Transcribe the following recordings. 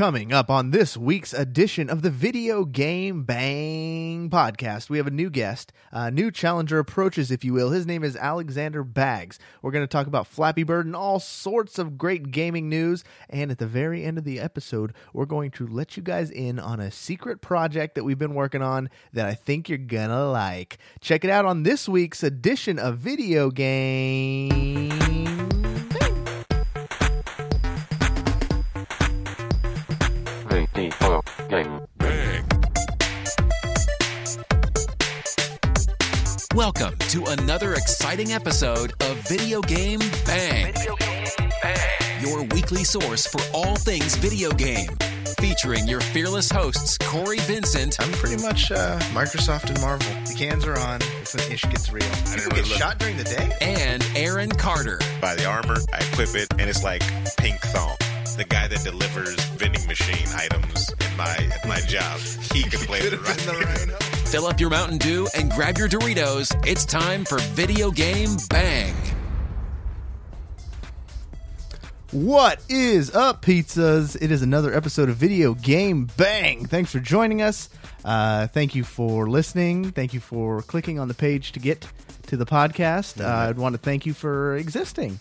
Coming up on this week's edition of the Video Game Bang podcast, we have a new guest, a new challenger approaches, if you will. His name is Alexander Baggs. We're going to talk about Flappy Bird and all sorts of great gaming news. And at the very end of the episode, we're going to let you guys in on a secret project that we've been working on that I think you're going to like. Check it out on this week's edition of Video Game Bang. Welcome to another exciting episode of Video Game Bang. Your weekly source for all things video game. Featuring your fearless hosts, Corey Vincent. I'm pretty much Microsoft and Marvel. The cans are on. It's when ish gets real. People get shot during the day? And Aaron Carter. Buy the armor, I equip it, and it's like pink thong. The guy that delivers vending machine items in my job, he could play the Rhino. Fill up your Mountain Dew and grab your Doritos. It's time for Video Game Bang. What is up, pizzas? It is another episode of Video Game Bang. Thanks for joining us. Thank you for listening. Thank you for clicking on the page to get to the podcast. I'd want to thank you for existing.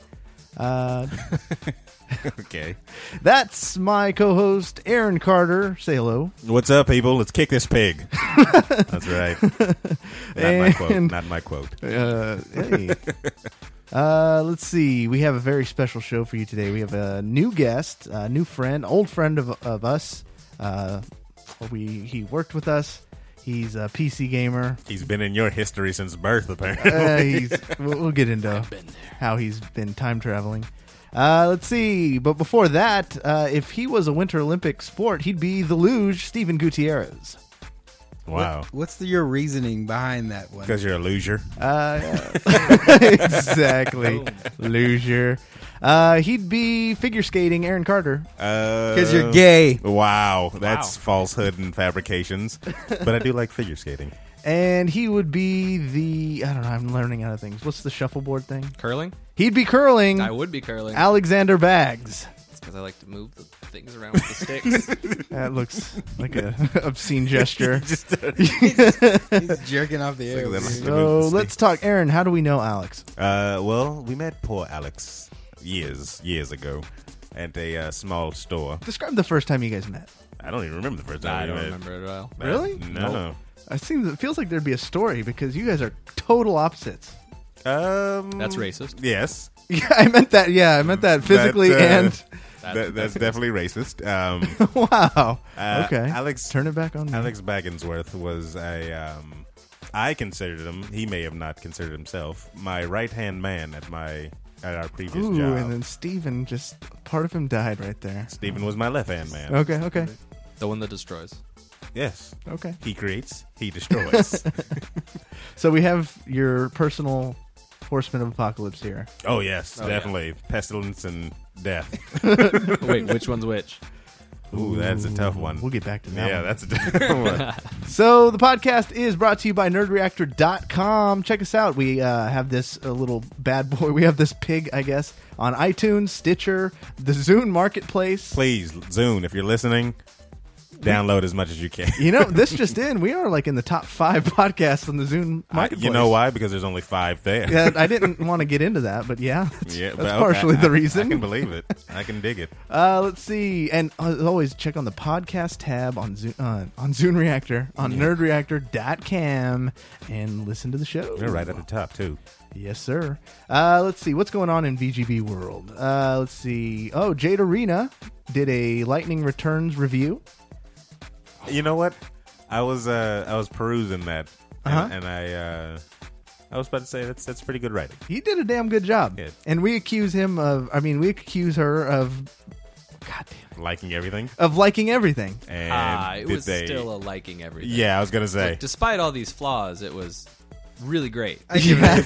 Okay. That's my co-host, Aaron Carter. Say hello. What's up, people? Let's kick this pig. That's right. Not my quote. Hey. Let's see. We have a very special show for you today. We have a new guest, a new friend, old friend of us. He worked with us. He's a PC gamer. He's been in your history since birth, apparently. We'll get into how he's been time traveling. Let's see. But before that, if he was a Winter Olympic sport, he'd be the luge, Steven Gutierrez. Wow. What's your reasoning behind that one? Because you're a loser. Exactly. Loser. He'd be figure skating Aaron Carter. Because you're gay. Wow. That's falsehood and fabrications. But I do like figure skating. And he would be I don't know, I'm learning out of things. What's the shuffleboard thing? Curling? He'd be curling. I would be curling. Alexander Baggs. It's because I like to move the things around with the sticks. That looks like an obscene gesture. He's jerking off the air. So let's talk. Aaron, how do we know Alex? Well, we met poor Alex years ago at a small store. Describe the first time you guys met. I don't even remember the first time I we don't met. remember it at all. Really? No. It feels like there'd be a story because you guys are total opposites. That's racist. Yes. Yeah, I meant that. Yeah, I meant that physically That's That's definitely racist. Wow. Okay. Alex, turn it back on me. Alex Bagginsworth was I considered him. He may have not considered himself my right-hand man at our previous job. And then Steven, just part of him died right there. Steven was my left-hand man. Okay. the one that destroys. Yes. Okay. He creates. He destroys. So we have your personal horseman of apocalypse here. Oh yes, Oh, definitely. Yeah. Pestilence and death. Wait, which one's which? Ooh, that's a tough one. We'll get back to that. Yeah, one. that's a tough one. So the podcast is brought to you by nerdreactor.com. Check us out. We have this little bad boy. We have this pig, I guess, on iTunes, Stitcher, the Zune Marketplace. Please, Zune, if you're listening, download as much as you can. You know, this just in. We are like in the top 5 podcasts on the Zune Marketplace. You know why? Because there's only 5 there. Yeah, I didn't want to get into that, but that's but partially the reason. I can believe it. I can dig it. Let's see. And as always, check on the podcast tab on Zune Reactor, on nerdreactor.com, and listen to the show. They're right at the top, too. Yes, sir. Let's see. What's going on in VGB world? Let's see. Oh, Jade Arena did a Lightning Returns review. You know what? I was perusing that, and I was about to say that's pretty good writing. He did a damn good job. Good. And we accuse her of, goddamn, Liking everything. of liking everything. And It was still a liking everything. Yeah, I was gonna say. Like, despite all these flaws, it was really great. Besides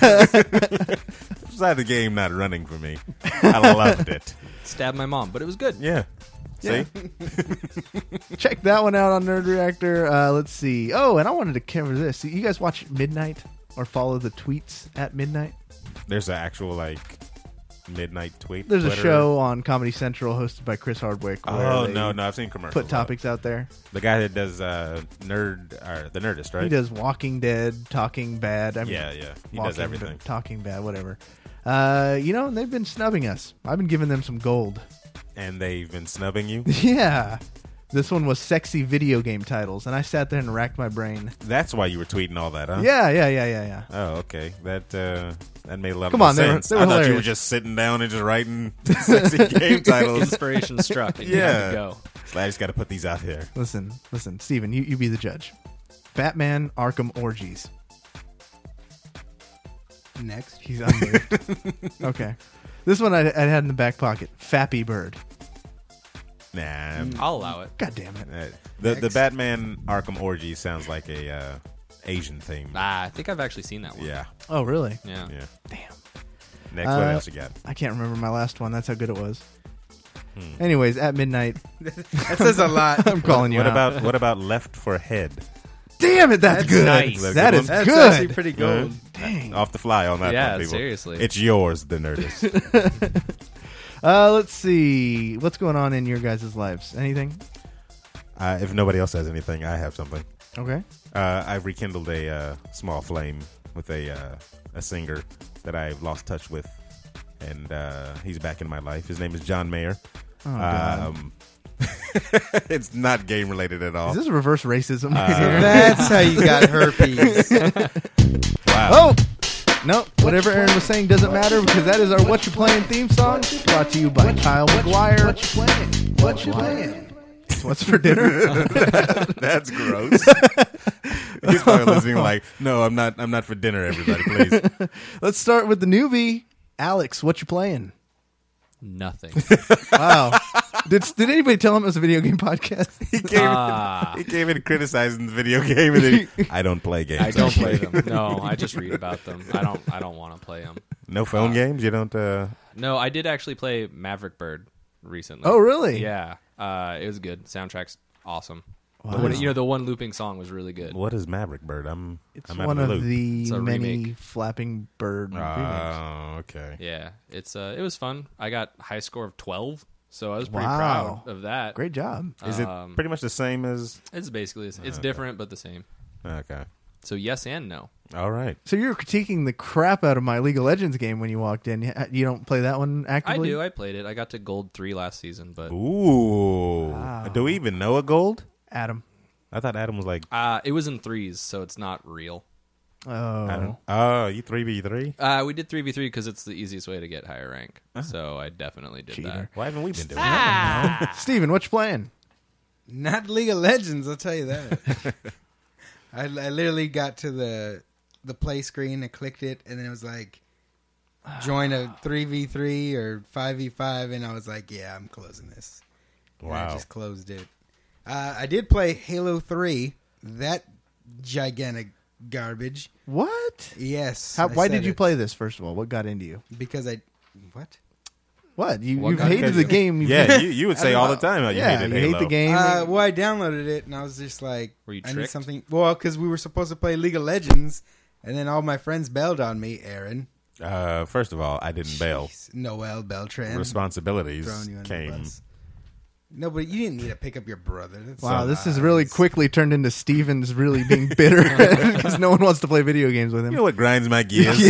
the game not running for me, I loved it. Stabbed my mom, but it was good. Yeah. See? Check that one out on Nerd Reactor. Let's see. Oh, and I wanted to cover this. You guys watch Midnight or follow the tweets at Midnight? There's an actual midnight tweet. There's a Twitter. show on Comedy Central hosted by Chris Hardwick. Where Oh they no, I've seen commercials. put topics out there. The guy that does the Nerdist, right? He does Walking Dead, Talking Bad. Yeah. He does everything. Talking Bad, whatever. They've been snubbing us. I've been giving them some gold. And they've been snubbing you. Yeah. This one was sexy video game titles, and I sat there and racked my brain. That's why you were tweeting all that, huh? Yeah. Oh, okay. That made a lot Come of on, they were- sense. they were I thought you were hilarious. just sitting down and just writing sexy game titles. Inspiration struck, and you had to go. So I just got to put these out here. Listen, Steven, you be the judge. Batman Arkham Orgies. Next. He's unmoved. Okay. This one I had in the back pocket. Fappy Bird. Nah. I'll allow it. God damn it. The Batman Arkham Orgy sounds like a Asian theme. I think I've actually seen that one. Yeah. Oh, really? Yeah. Damn. Next, what else you got? I can't remember my last one. That's how good it was. Anyways, at midnight, That says a lot. I'm calling you out. What about Left for Head? Damn it, that's good. nice. That is That's good. actually pretty gold. Dang. Off the fly on that Yeah, one, people. seriously. It's yours, the Nerdist. Let's see. What's going on in your guys' lives? Anything? If nobody else has anything, I have something. Okay. I've rekindled a small flame with a singer that I've lost touch with, and he's back in my life. His name is John Mayer. Oh, God. It's not game related at all. Is this reverse racism right here? That's how you got herpes. Wow. Oh! No, whatever Aaron was saying doesn't matter because that is our What You Playing theme song brought to you by Kyle McGuire. What you playing? What you playing? What's for dinner? That's gross. He's probably listening like, no, I'm not for dinner, everybody, please. Let's start with the newbie. Alex, what you playing? Nothing. Wow. Did anybody tell him it was a video game podcast? He came in criticizing the video game, and then I don't play games. I don't play them. No, I just read about them. I don't want to play them. No phone games? You don't? No, I did actually play Maverick Bird recently. Oh, really? Yeah. It was good. Soundtrack's awesome. Wow. The one looping song was really good. What is Maverick Bird? It's I'm out one of of the loop. the It's a many remake. Flapping Bird remakes. Oh, okay. Yeah, it was fun. I got high score of 12, so I was pretty Wow. proud of that. Great job. Is it pretty much the same as? It's basically it's different but the same. Okay. So yes and no. All right. So you're critiquing the crap out of my League of Legends game when you walked in. You don't play that one I actively? do. I played it. I got to gold 3 last season, but Ooh. Wow. Do we even know a gold? Adam. I thought Adam was like. it was in 3s, so it's not real. Oh. Oh, you 3v3? We did 3v3 because it's the easiest way to get higher rank. So I definitely did Cheater. Why haven't we been doing that? Steven, what you playing? Not League of Legends, I'll tell you that. I literally got to the play screen and clicked it, and then it was like, join a 3v3 or 5v5, and I was like, yeah, I'm closing this. And I Wow. just closed it. I did play Halo 3, that gigantic garbage. What? Yes. Why I did said you it. play this, first of all? What got into you? Because what? What? You've got hated into the you? game. Yeah, you would say all the time how you yeah, hated you Halo. hate the game. Well, I downloaded it, and I was just like, Were you I need tricked? something. Well, because we were supposed to play League of Legends, and then all my friends bailed on me, Aaron. First of all, I didn't bail. Jeez, Noel Beltran. Responsibilities Throwing you under the came. bus. No, but you didn't need to pick up your brother. That's Wow, so this has nice. really quickly turned into Steven's really being bitter because no one wants to play video games with him. You know what grinds my gears?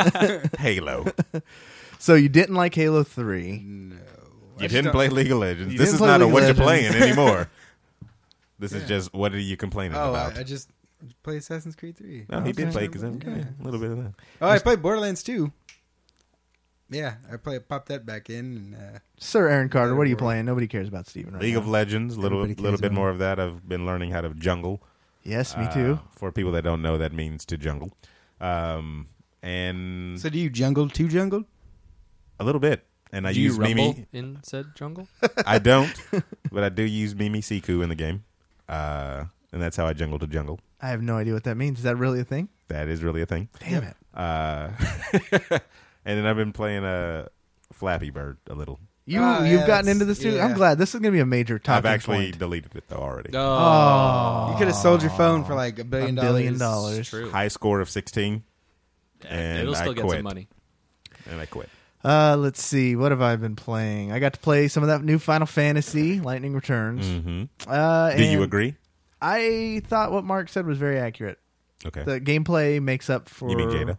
Halo. So you didn't like Halo 3. No. You didn't play League of Legends. You This didn't is play not a League of what you're Legends. playing anymore. This is just what are you complaining Oh, about? I just played Assassin's Creed 3. No, he did Okay. play because a little bit of that. Oh, I played Borderlands 2. Yeah, popped that back in. And, Sir Aaron Carter, what are you playing? Nobody cares about Steven right League now. of Legends, little Everybody cares bit about more of that. I've been learning how to jungle. Yes, me too. For people that don't know, that means to jungle. And so do you jungle to jungle? a little bit. And I Do you use rumble Mimi. in said jungle? I don't, but I do use Mimi Siku in the game. And that's how I jungle to jungle. I have no idea what that means. Is that really a thing? That is really a thing. Damn it. And then I've been playing Flappy Bird a little. You've yeah, gotten that's- into this too? yeah. I'm glad. This is going to be a major topic. I've actually deleted it though already. Oh. You could have sold your phone for like $1 billion. $1 billion. True. High score of 16, and It'll still I get quit. some money. And I quit. Let's see. What have I been playing? I got to play some of that new Final Fantasy, Lightning Returns. Mm-hmm. Do you agree? I thought what Mark said was very accurate. Okay. The gameplay makes up for... You mean Jada?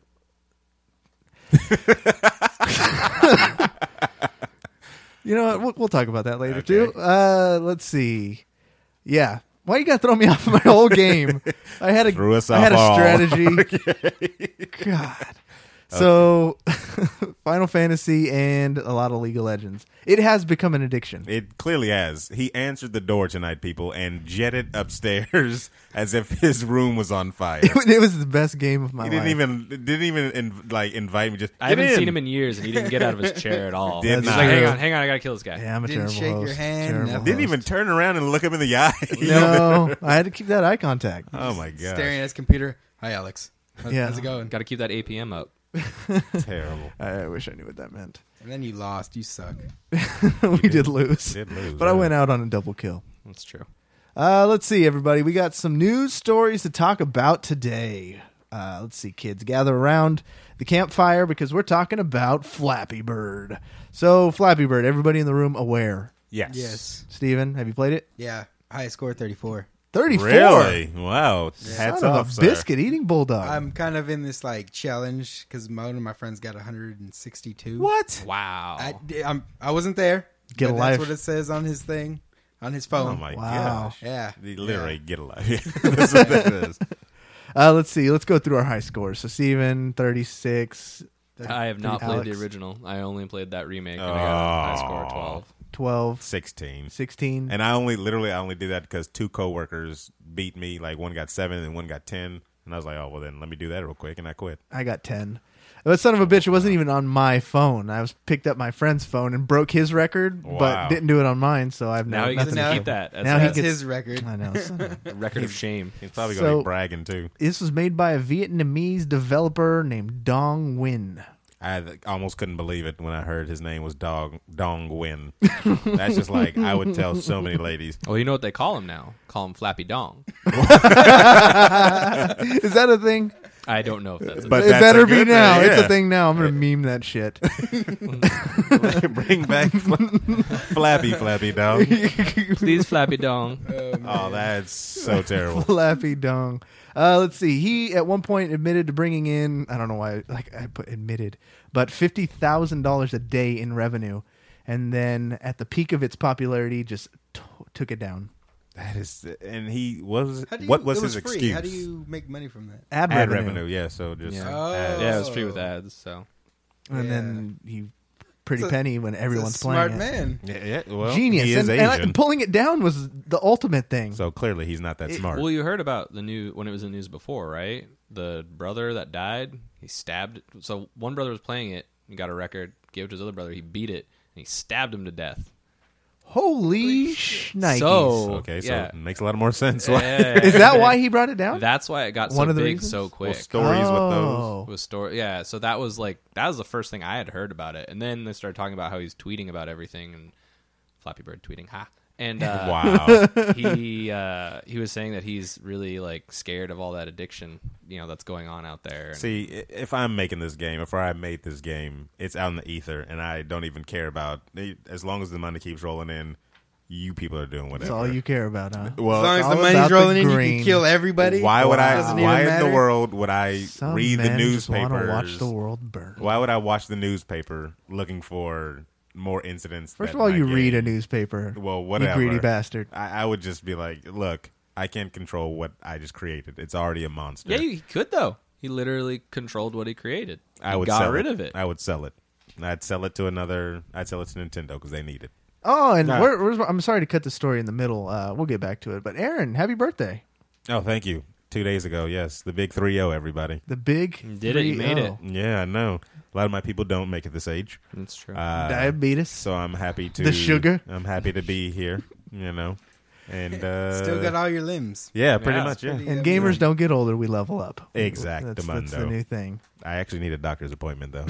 You know what? We'll talk about that later, Okay. too. Let's see. Yeah. Why you got to throw me off my whole game? I had a Threw us I had a off all. strategy. God. So, Final Fantasy and a lot of League of Legends. It has become an addiction. It clearly has. He answered the door tonight, people, and jetted upstairs as if his room was on fire. It was the best game of my He life. didn't even invite me. Just I haven't get in. seen him in years, and he didn't get out of his chair at all. Did He's not. like, hang on, I gotta kill this guy. Yeah, I'm a Didn't terrible shake host. your hand, Terrible nothing. Didn't host. even turn around and look him in the eye. No, I had to keep that eye contact. Oh my god. Staring at his computer. Hi, Alex. Yeah. How's it going? Got to keep that APM up. Terrible. I wish I knew what that meant. And then you lost. You suck. We did lose. Did lose, But I yeah. went out on a double kill. That's true. Let's see, everybody. We got some news stories to talk about today. Let's see, kids. Gather around the campfire because we're talking about Flappy Bird. So, Flappy Bird, everybody in the room aware. Yes. Yes. Steven, have you played it? Yeah. Highest score 34. 34. Really? Wow. Hats Son of off, a sir. biscuit eating bulldog. I'm kind of in this like challenge because one of my friends got 162. What? Wow. I wasn't there. Get but a life. That's what it says on his thing, on his phone. Oh my Wow. gosh. Yeah. He literally get a life. That's what that is. Let's see. Let's go through our high scores. So, Steven, 36, I have not played Alex. the original. I only played that remake, and I got a high score of 12. 12, 16. 16. And I only did that because two coworkers beat me. Like one got 7 and one got 10. And I was like, oh, well, then let me do that real quick. And I quit. I got 10. But son of a bitch, it wasn't even on my phone. I picked up my friend's phone and broke his record, Wow. but didn't do it on mine. So I've Now he nothing gets to to keep that as Now a he That's gets- his record. I know. son of a- record of shame. He's probably going to So- be bragging too. This was made by a Vietnamese developer named Dong Nguyen. I almost couldn't believe it when I heard his name was Dong Nguyen. That's just like I would tell so many ladies. Well, you know what they call him now? Call him Flappy Dong. Is that a thing? I don't know if that's But It that's better a be good now. thing, It's yeah. a thing now. I'm going to meme that shit. Bring back Flappy dog. Please, Flappy Dong. Oh, that's so terrible. Flappy Dong. Let's see. He at one point admitted to bringing in, I don't know why, like I put admitted, but $50,000 a day in revenue, and then at the peak of its popularity, just took it down. That is, and he was. How do you, What was it his free. excuse? How do you make money from that? Ad Ad revenue. revenue, yeah. So just Yeah. Oh. ads. Yeah, it was free with ads. So And Yeah. then he pretty It's a- penny when everyone's He's a smart playing it. man. Yeah, well, Genius. He is and Asian, pulling it down was the ultimate thing. so clearly he's not that smart. Well, you heard about the new when it was in the news before, right? The brother that died, he stabbed. So one brother was playing it, he got a record, gave it to his other brother, he beat it, and he stabbed him to death. Holy shnikes. So Okay, so yeah. it makes a lot more sense. Is that why he brought it down? That's why it got so One of the big reasons? so Well, quick. stories with those. Oh. Was story, yeah. So that was the first thing I had heard about it, and then they started talking about how he's tweeting about everything, and Flappy Bird tweeting, ha. And Wow. he was saying that he's really like scared of all that addiction, that's going on out there. And See, if I'm making this game, if I made this game, it's out in the ether, and I don't even care about as long as the money keeps rolling in. You people are doing That's whatever. all you care about, huh? Well, As long as all the money's about the rolling in, you green. can kill everybody. why would I? Doesn't even Why in matter. the world would I Some read the men just wanna newspapers? watch the world burn. Why would I watch the newspaper looking for more incidents? First that of all, my you read game- a newspaper. Well, whatever. You greedy bastard. I would just be like, look, I can't control what I just created. It's already a monster. yeah, he could though. He literally controlled what he created. I He would got sell rid it. of it. I would sell it. I'd sell it to Nintendo because they need it. Oh, and Nah. I'm sorry to cut the story in the middle. We'll get back to it. But Aaron, happy birthday. Oh, thank you. 2 days ago, yes. The big 3-0, everybody. The big You did it. You made it. 3-0. Yeah, I know. A lot of my people don't make it this age. That's true. Diabetes. So I'm happy to... The sugar. I'm happy to be here, And, Still got all your limbs. yeah, pretty Yeah, much, yeah. pretty- And gamers don't get older, we level up. Exactamundo. That's the new thing. I actually need a doctor's appointment, though.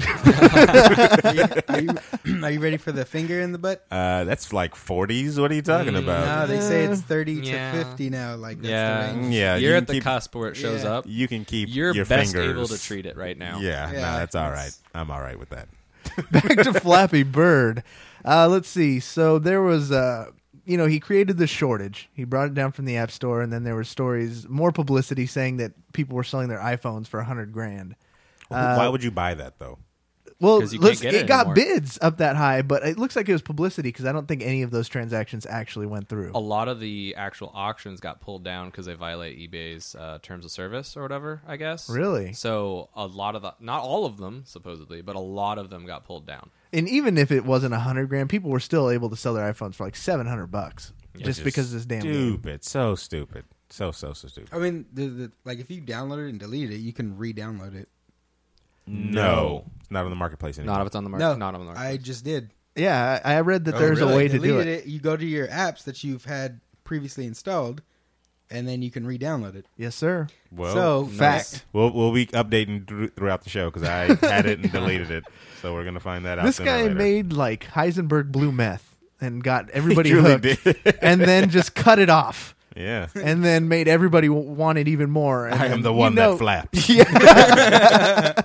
Are you ready for the finger in the butt? That's like 40s. What are you talking No, about? they say it's 30 Yeah. to 50 now. Like that's yeah, the range. Yeah, You're you at can the keep- cusp where it shows Yeah. up. You can keep You're your best fingers. able to treat it right now. Yeah, no, Yeah, that's all right. it's- I'm all right with that. back to Flappy Bird. Let's see. So there was, he created the shortage. He brought it down from the App Store, and then there were stories, more publicity saying that people were selling their iPhones for $100,000. Why would you buy that though? Well, 'Cause you can't get it got anymore. bids up that high, but it looks like it was publicity because I don't think any of those transactions actually went through. A lot of the actual auctions got pulled down because they violate eBay's terms of service or whatever, I guess. Really? So a lot of not all of them, supposedly, but a lot of them got pulled down. And even if it wasn't $100,000, people were still able to sell their iPhones for like $700 just Which is because of this damn game. stupid. So stupid. So stupid. I mean, like if you download it and delete it, you can re-download it. No, it's not on the marketplace anymore. Not if it's on the market. No, Not on the market. I just did. Yeah, I read that Oh, there's really? a way to do Deleted it. You go to your apps that you've had previously installed, and then you can re-download it. Yes, sir. Well, So, Fact. we'll be updating throughout the show because I had it and deleted it. So we're gonna find that out. This sooner or guy later. made like Heisenberg blue meth and got everybody He truly hooked, did. and then just cut it off, Yeah. and then made everybody want it even more. And I am then, the one you know- that flaps. Yeah.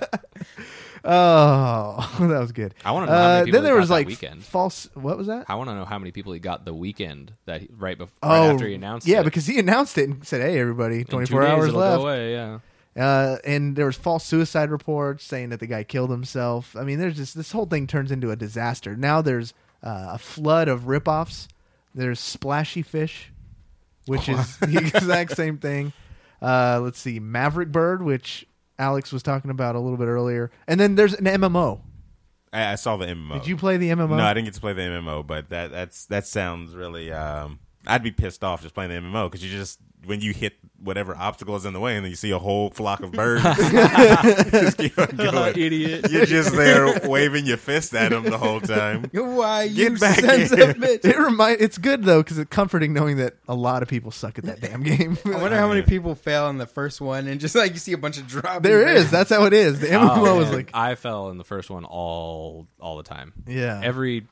Oh, that was good. I wanna know how many people then there he was got that like weekend. false. What was that? I want to know how many people he got the weekend that right Oh, after he announced yeah, it. because he announced it and said, "Hey, everybody, In 24 2 days hours it'll left." Go away, yeah. And there was false suicide reports saying that the guy killed himself. I mean, there's just this whole thing turns into a disaster. Now there's a flood of ripoffs. There's Splashy Fish, which is the exact same thing. Let's see, Maverick Bird, which Alex was talking about a little bit earlier, and then there's an MMO. I saw the MMO. Did you play the MMO? No, I didn't get to play the MMO, but that sounds really. I'd be pissed off just playing the MMO because you just when you hit whatever obstacle is in the way and then you see a whole flock of birds, just keep on going. Idiot. You're just there waving your fist at them the whole time. Why you Get back sons here. of bitch? It's good though because it's comforting knowing that a lot of people suck at that damn game. I wonder how many people fail in the first one, and just like you see a bunch of dropping. There birds. is. That's how it is. The MMO Oh, was man. like, I fell in the first one all the time. yeah, Every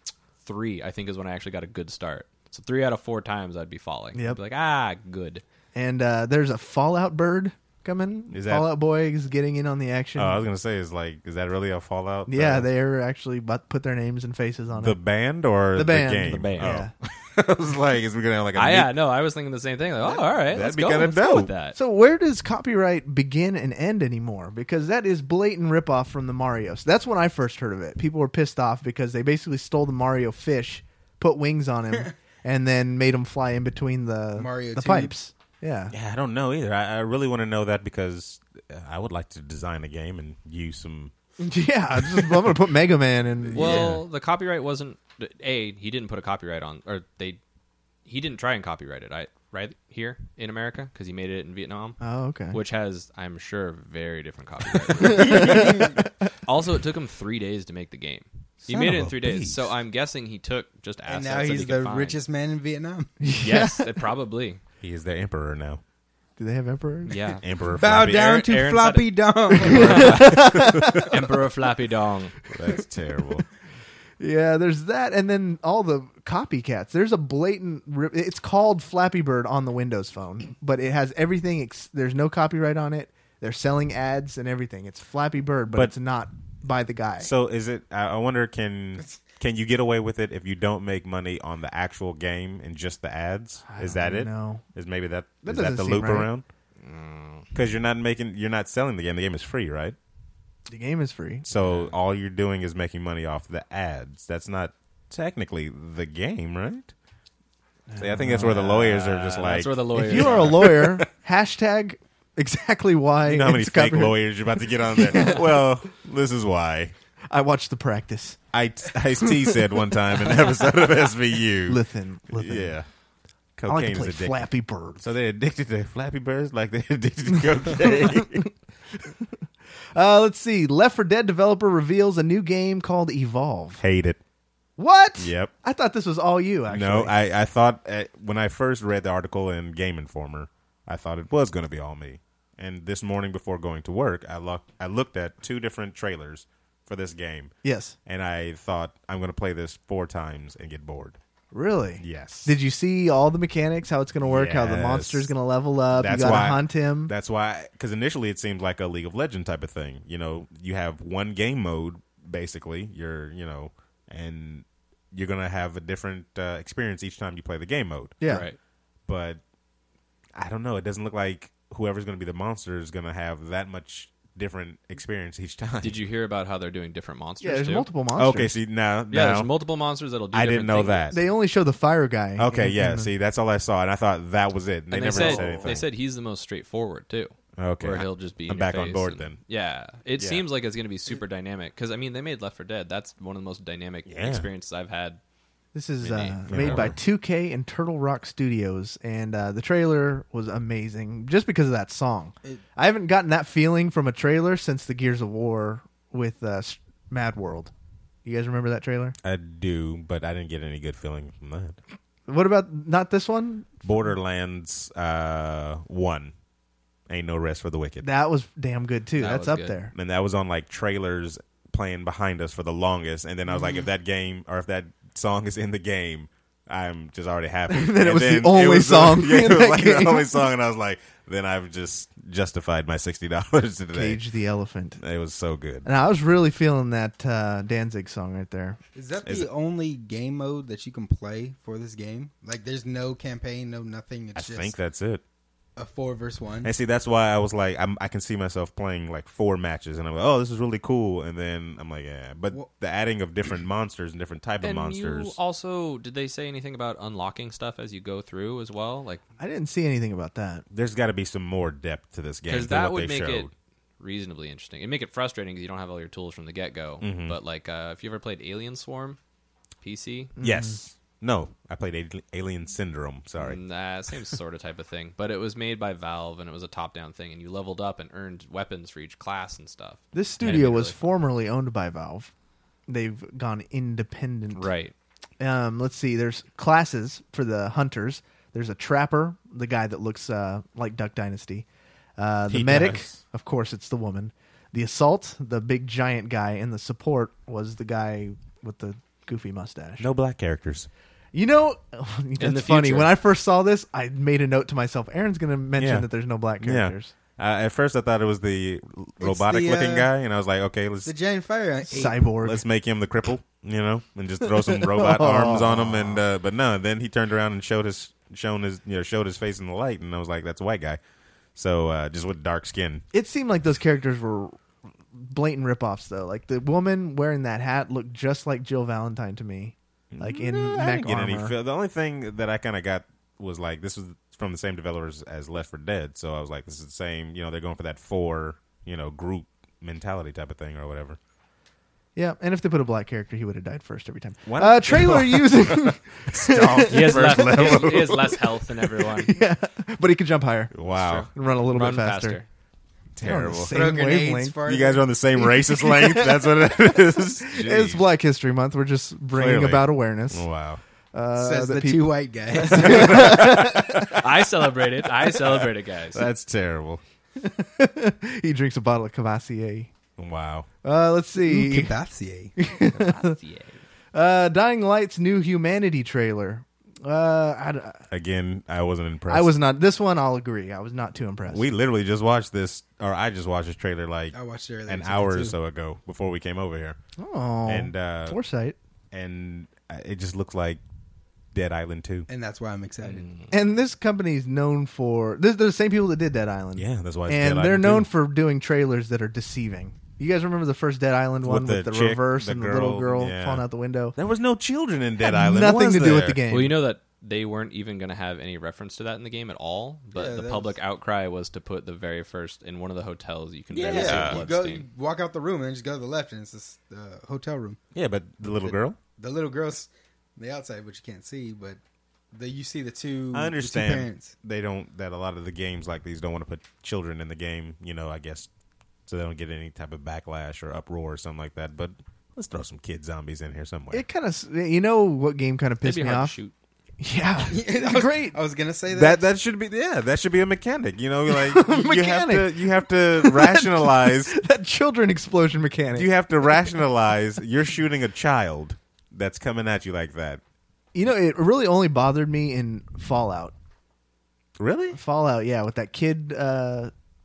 3, I think, is when I actually got a good start. So 3 out of 4 times I'd be falling. Yep. I'd be like, good. and there's a Fallout Bird coming. Is that- Fallout Boy is getting in on the action. I was gonna say, is that really a Fallout? Yeah, they're actually about to put their names and faces on the it. band or The band. game? The band. Oh. Yeah. I was like, is we gonna have like a Yeah, no, I was thinking the same thing. Like, all right, that'd let's be go. kinda Let's go with dope. that. So where does copyright begin and end anymore? Because that is blatant ripoff from the Mario. So that's when I first heard of it. People were pissed off because they basically stole the Mario fish, put wings on him, and then made him fly in between the Mario the tubes. pipes. Yeah. Yeah, I don't know either. I really want to know that because I would like to design a game and use some. Yeah, I'm going to put Mega Man in. Well, the copyright wasn't. He didn't put a copyright on, or he didn't try and copyright it. Right here in America because he made it in Vietnam, Oh, okay. which has, I'm sure, very different copyright. Also, it took him 3 days to make the game. He Son made of it in a 3 days, beast. so I'm guessing he took just assets. And now that he's he could the find. richest man in Vietnam. Yes, it probably. He is the emperor now. Do they have Emperor? Yeah, Emperor. Bow Flappy. down to Aaron floppy dong. Emperor Flappy Dong. That's terrible. Yeah, there's that, and then all the copycats. There's a blatant. It's called Flappy Bird on the Windows Phone, but it has everything. There's no copyright on it. They're selling ads and everything. It's Flappy Bird, but it's not by the guy. So is it? I wonder, can you get away with it if you don't make money on the actual game and just the ads? Is that it? No, Is maybe that That is that doesn't the seem loop right. around? Because you're not selling the game. The game is free, right? the game is free. So all you're doing is making money off the ads. That's not technically the game, right? See, I think that's where the lawyers are just like. That's where the lawyers. If you are a lawyer, hashtag exactly why. you know how many it's fake copyright. lawyers you're about to get on there? Well, this is why. I watched the practice. Ice-T said one time in an episode of SVU. Listen. Yeah. I like Cocaine to is play addictive. Flappy Bird. So they're addicted to Flappy Birds like they're addicted to cocaine. Let's see. Left 4 Dead developer reveals a new game called Evolve. Hate it. What? Yep. I thought this was all you, actually. No, I thought when I first read the article in Game Informer, I thought it was going to be all me. And this morning before going to work, I looked at 2 different trailers for this game, Yes. and I thought I'm going to play this 4 times and get bored. Really? Yes. Did you see all the mechanics, how it's going to work, how the Yes. monster's going to level up, That's you got to why- hunt him? That's why, because initially it seemed like a League of Legends type of thing. You know, you have one game mode basically. And you're gonna have a different experience each time you play the game mode. Yeah. Right. But I don't know. It doesn't look like whoever's going to be the monster is going to have that much different experience each time. Did you hear about how they're doing different monsters? Yeah, there's too? multiple monsters. Okay, see now, Yeah, there's multiple monsters that'll do. I didn't different know things. that. They only show the fire guy. Okay, in yeah. the- See, that's all I saw, and I thought that was it. They And never said said anything. they said he's the most straightforward too. Okay, Where he'll just be. I'm in your back on face board and- then. Yeah, it Yeah. seems like it's going to be super dynamic because I mean they made Left 4 Dead. That's one of the most dynamic Yeah. experiences I've had. This is Made made by forward. 2K and Turtle Rock Studios, and the trailer was amazing just because of that song. I haven't gotten that feeling from a trailer since the Gears of War with Mad World. You guys remember that trailer? I do, but I didn't get any good feeling from that. What about not this one? Borderlands 1, Ain't No Rest for the Wicked. That was damn good too. That That's was up good. there. And that was on like trailers playing behind us for the longest. And then I was like, if that game or if that song is in the game, I'm just already happy. Then it was the it only was song Yeah, in it was that like game. the only song, and I was like, then I've just justified my $60 today. Cage the Elephant. It was so good. And I was really feeling that Danzig song right there. Is that Is the it- only game mode that you can play for this game? Like, there's no campaign, no nothing. I It's just think that's it. a 4 versus 1. And see, that's why I was like, I can see myself playing like 4 matches, and I'm like, oh, this is really cool. And then I'm like, yeah. But Well- the adding of different monsters and different type of And monsters. you also did they say anything about unlocking stuff as you go through as well? Like I didn't see anything about that. There's got to be some more depth to this game because than that what would they make showed. it reasonably interesting. It'd make it frustrating because you don't have all your tools from the get go. Mm-hmm. But like if you ever played Alien Swarm, PC, Yes. No, I played Alien Syndrome. Sorry. Same sort of type of thing. But it was made by Valve and it was a top down thing, and you leveled up and earned weapons for each class and stuff. This And it'd studio be was really fun. formerly owned by Valve. They've gone independent. Right. Let's see. There's classes for the hunters. There's a trapper, the guy that looks like Duck Dynasty. The He medic, does. of course, it's the woman. The assault, the big giant guy, and the support was the guy with the goofy mustache. No black characters. You know, that's the funny. future. When I first saw this, I made a note to myself. Aaron's going to mention Yeah. that there's no black characters. At first, I thought it was the robotic-looking guy, and I was like, okay, the Giant Fire Ant. Cyborg. let's make him the cripple, and just throw some robot arms on him. And but no, then he turned around and showed his face in the light, and I was like, that's a white guy. So just with dark skin. It seemed like those characters were blatant ripoffs, though. Like the woman wearing that hat looked just like Jill Valentine to me, like in I neck didn't get any armor. feel. The only thing that I kind of got was like, this was from the same developers as Left 4 Dead, so I was like, this is the same. They're going for that 4 group mentality type of thing or whatever. Yeah, and if they put a black character, he would have died first every time. Why not- Trailer using, He has, First level. he has less health than everyone. yeah, but he could jump higher Wow, and run a little Run bit faster. faster. They're on the terrible. same Throw grenades wavelength. for You guys are on the same racist length. That's what it is. It's Jeez. Black History Month. We're just bringing Clearly. about awareness. Wow. Says that the people- 2 white guys. I celebrate it. I celebrate it, guys. That's terrible. He drinks a bottle of Cavassier. Wow. Let's see. Cabassier. Dying Light's new Humanity trailer. Again, I wasn't impressed. I was not. This one, I'll agree. I was not too impressed. We literally just watched this, or I just watched this trailer like I watched it earlier an today, hour or too. so ago before we came over here, oh, and foresight. and it just looks like Dead Island 2. And that's why I'm excited. And this company's known for. They're the same people that did Dead Island. Yeah, that's why. It's and Dead they're Island known 2. for doing trailers that are deceiving. You guys remember the first Dead Island one with the chick, reverse the and the little girl yeah. falling out the window? There was no children in Dead Had Island. nothing was to do with there? the game. Well, you know that they weren't even going to have any reference to that in the game at all. But Yeah, the that public was- outcry was to put the very first in one of the hotels. You can barely see Yeah, a you bloodstain. walk out the room and just go to the left, and it's this hotel room. Yeah, but the little girl. The little girl's on the outside, which you can't see, but you see the two. I The two understand parents. they don't. That a lot of the games like these don't want to put children in the game. I guess so they don't get any type of backlash or uproar or something like that. But let's throw some kid zombies in here somewhere. It kind of. You know what game kind of It'd pissed be me hard off? to shoot. Yeah, I was- great. I was gonna say that. That should be that should be a mechanic. Like Mechanic. you have to rationalize. That children explosion mechanic. You have to rationalize. You're shooting a child that's coming at you like that. It really only bothered me in Fallout. Really? Fallout, yeah, with that kid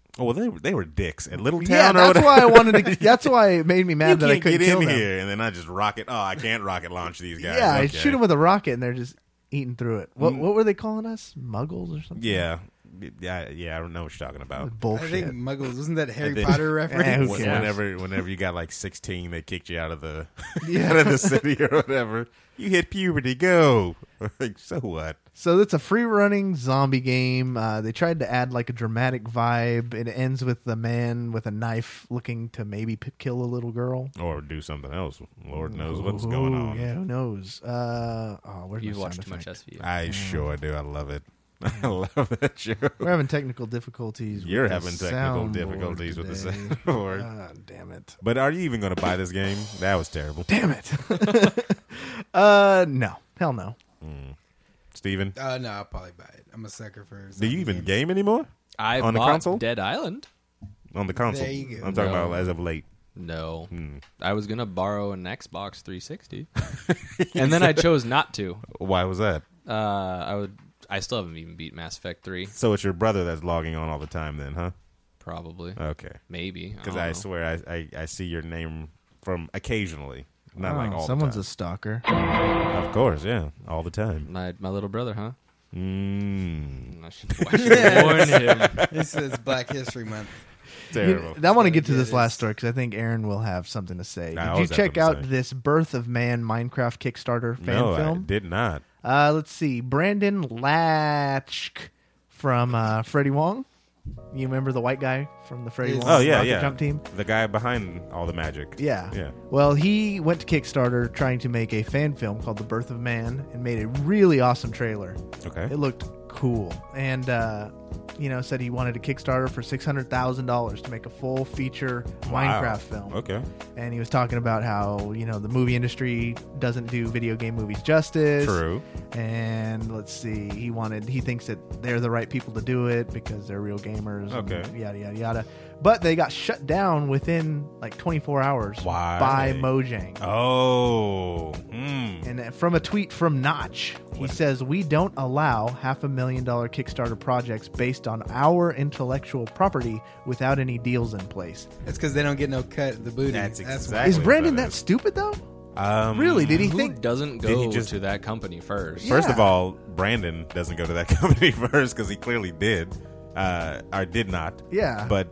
Oh, well, they were dicks at Little Yeah, Town. that's why I wanted to. That's why it made me mad You that I can't couldn't get kill in them. here, and then I just rocket. Oh, I can't rocket launch these guys. Yeah, I Okay. shoot them with a rocket, and they're just eating through it. What were they calling us? Muggles or something? Yeah. I don't know what you're talking about. Bullshit. I think Muggles, wasn't that a Harry And then- Potter who reference? cares? Whenever you got like 16, they kicked you out of the Yeah. out of the city or whatever. You hit puberty, go. Like, so what? So it's a free-running zombie game. They tried to add like a dramatic vibe. It ends with the man with a knife looking to maybe kill a little girl. Or do something else. Lord knows what's going on. Yeah, who knows? Where's You've my watched sound too much effect? SVU. I sure do. I love it. I love that show. We're having technical difficulties. You're with having the technical soundboard difficulties with the today. soundboard. God damn it. But are you even going to buy this game? That was terrible. Damn it. No. Hell no. Steven, No, I'll probably buy it. I'm a sucker for. do zombie you even games. game anymore? I On the bought console? Dead Island. On the console. There you go. I'm talking No. about as of late. No, Hmm. I was gonna borrow an Xbox 360, and then I chose not to. Why was that? I still haven't even beat Mass Effect 3. So it's your brother that's logging on all the time then, huh? Probably, Okay. maybe. Because don't I know. swear I see your name from occasionally. Not like all someone's the a stalker. time. Of course, yeah. All the time. My little brother, huh? I should warn him. This is Black History Month. Terrible. I want to get to Yeah, this it last is. story because I think Aaron will have something to say. I Did you always have check something to out say. this Birth of Man Minecraft Kickstarter fan No, I film? did not. Let's see. Brandon Latchk from Freddie Wong. You remember the white guy from the Freddie Yes. Wong Oh, yeah, Rocket yeah. Jump team? The guy behind all the magic. Yeah. Yeah. Well, he went to Kickstarter trying to make a fan film called The Birth of Man and made a really awesome trailer. Okay. It looked cool. And, said he wanted a Kickstarter for $600,000 to make a full feature Wow. Minecraft film. Okay. And he was talking about how, the movie industry doesn't do video game movies justice. True. And let's see, he thinks that they're the right people to do it because they're real gamers. Okay. And yada, yada, yada. But they got shut down within like 24 hours Why? by Mojang. Oh. And from a tweet from Notch, he says, "We don't allow $500,000 Kickstarter projects based on our intellectual property without any deals in place." That's because they don't get no cut of the booty. That's why. exactly- Is Brandon what it that is. stupid though? Um, Really? Did he Who think? doesn't Did he go just- to that company first? First of Yeah. all, Brandon doesn't go to that company first because he clearly did. Or did not. Yeah. But,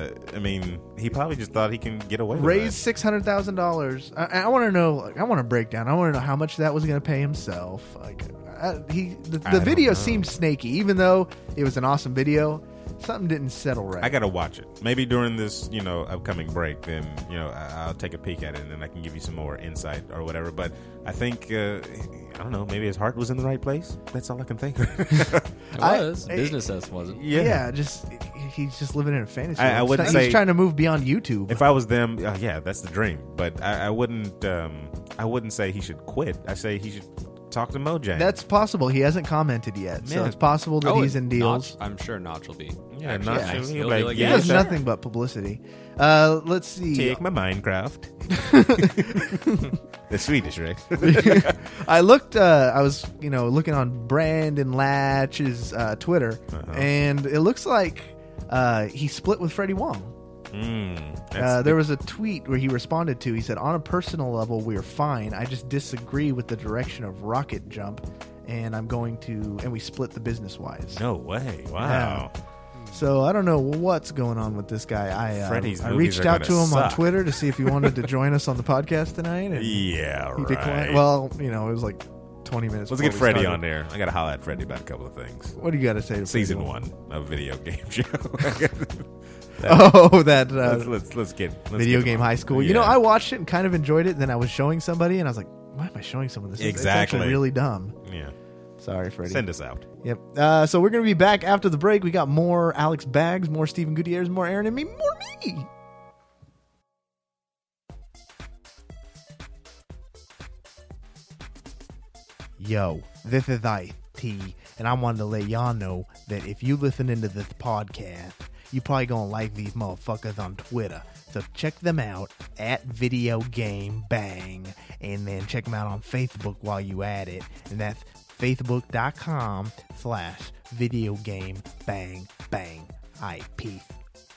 he probably just thought he can get away with Raise that. $600,000. I want to know. I want to break down. I want to know how much that was going to pay himself. The don't video know. seemed snaky, even though it was an awesome video. Something didn't settle right. I got to watch it. Maybe during this, upcoming break, then, I'll take a peek at it and then I can give you some more insight or whatever. But I think, I don't know, maybe his heart was in the right place. That's all I can think of. It was. Business sense wasn't. Yeah, he's just living in a fantasy. I world. wouldn't He's say- trying to move beyond YouTube. If I was them, yeah, that's the dream. But I wouldn't say he should quit. I say he should talk to Mojang. That's possible. He hasn't commented yet, so Yeah. it's possible that he's in deals. I'm sure Notch will be. Yeah, actually Notch nice. will be He'll like, be like, He yeah, does sir. nothing but publicity. Let's see. Take my Minecraft. The Swedish, right? I looked. I was, looking on Brandon Latch's Twitter, and it looks like he split with Freddie Wong. There was a tweet where he responded to. He said, "On a personal level, we're fine. I just disagree with the direction of Rocket Jump, and and we split the business wise." No way. Wow. So I don't know what's going on with this guy. Freddy's I movies reached are out to gonna him on suck. Twitter to see if he wanted to join us on the podcast tonight. And Yeah, he right. declined. Well, it was like 20 minutes. Let's before get we Freddie started. on there. I got to holler at Freddie about a couple of things. What do you got to say to Season Freddie? 1 of Video Game Show. Oh, that let's get Video get Game him on. High School. Yeah. I watched it and kind of enjoyed it. Then I was showing somebody, and I was like, "Why am I showing someone this? It's Exactly. actually really dumb." Yeah. Sorry, Freddie. Send us out. Yep. So we're gonna be back after the break. We got more Alex Baggs, more Stephen Gutierrez, more Aaron and me, more me. Yo, this is IT, and I wanted to let y'all know that if you listen into this podcast, you probably gonna like these motherfuckers on Twitter. So check them out at Video Game Bang, and then check them out on Facebook while you at it, and that's facebook.com/Video Game Bang Bang IP.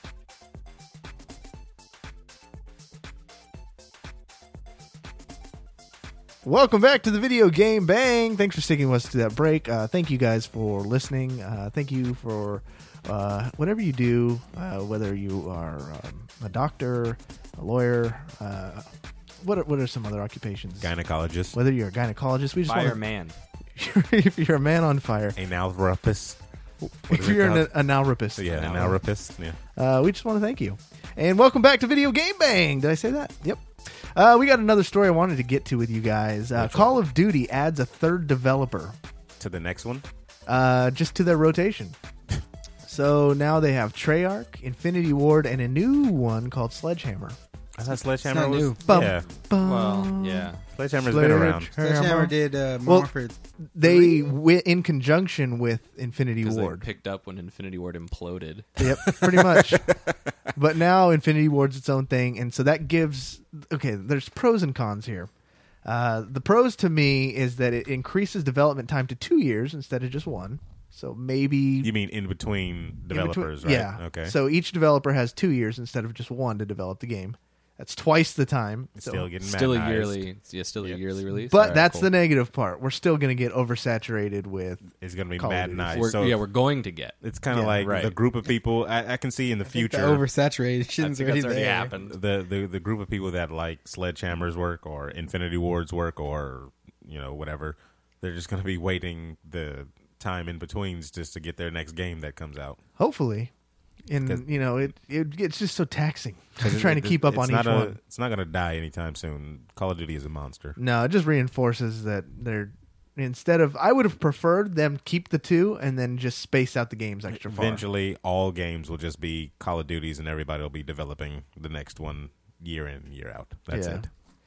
Welcome back to the Video Game Bang. Thanks for sticking with us through that break. Thank you guys for listening. Thank you for whatever you do, whether you are a doctor, a lawyer, what are some other occupations? Gynecologist. Whether you're a gynecologist, we just want Fireman. if you're a man on fire, Analrapist. if you're an analrapist, Yeah, analrapist. Yeah. we just want to thank you. And welcome back to Video Game Bang. Did I say that? Yep. We got another story I wanted to get to with you guys. Call of Duty adds a third developer To the next one. just to their rotation. So now they have Treyarch, Infinity Ward, and a new one called Sledgehammer. I thought Sledgehammer not was new. Bum, Yeah, Well, yeah. Sledgehammer's been around. Sledgehammer did Modern Well, Warfare. They went in conjunction with Infinity Because they Ward. picked up when Infinity Ward imploded. Yep, pretty much. But now Infinity Ward's its own thing, and so that gives... Okay, there's pros and cons here. The pros to me is that it increases development time to 2 years instead of just one. So maybe... You mean in between developers, right? Yeah. Okay. So each developer has 2 years instead of just one to develop the game. That's twice the time. It's So- still getting Still a madnized. yearly, Yep. yearly release. But All right, that's cool. the negative part. We're still going to get oversaturated with... It's going to be Call of mad Duty. nice. We're, So we're going to get. it's kind of Yeah, like right. the group of people. I can see in the The future oversaturation's I think already that's already there. happened. the group of people that like Sledgehammer's work or Infinity Ward's work or whatever. They're just going to be waiting the time in betweens just to get their next game that comes out. Hopefully. And, 'Cause- it's just so taxing. 'Cause Trying to keep up on each one. It's not going to die anytime soon. Call of Duty is a monster. No, it just reinforces that they're... Instead of... I would have preferred them keep the two and then just space out the games extra far. Eventually, all games will just be Call of Duties, and everybody will be developing the next one year in, year out. That's Yeah. it.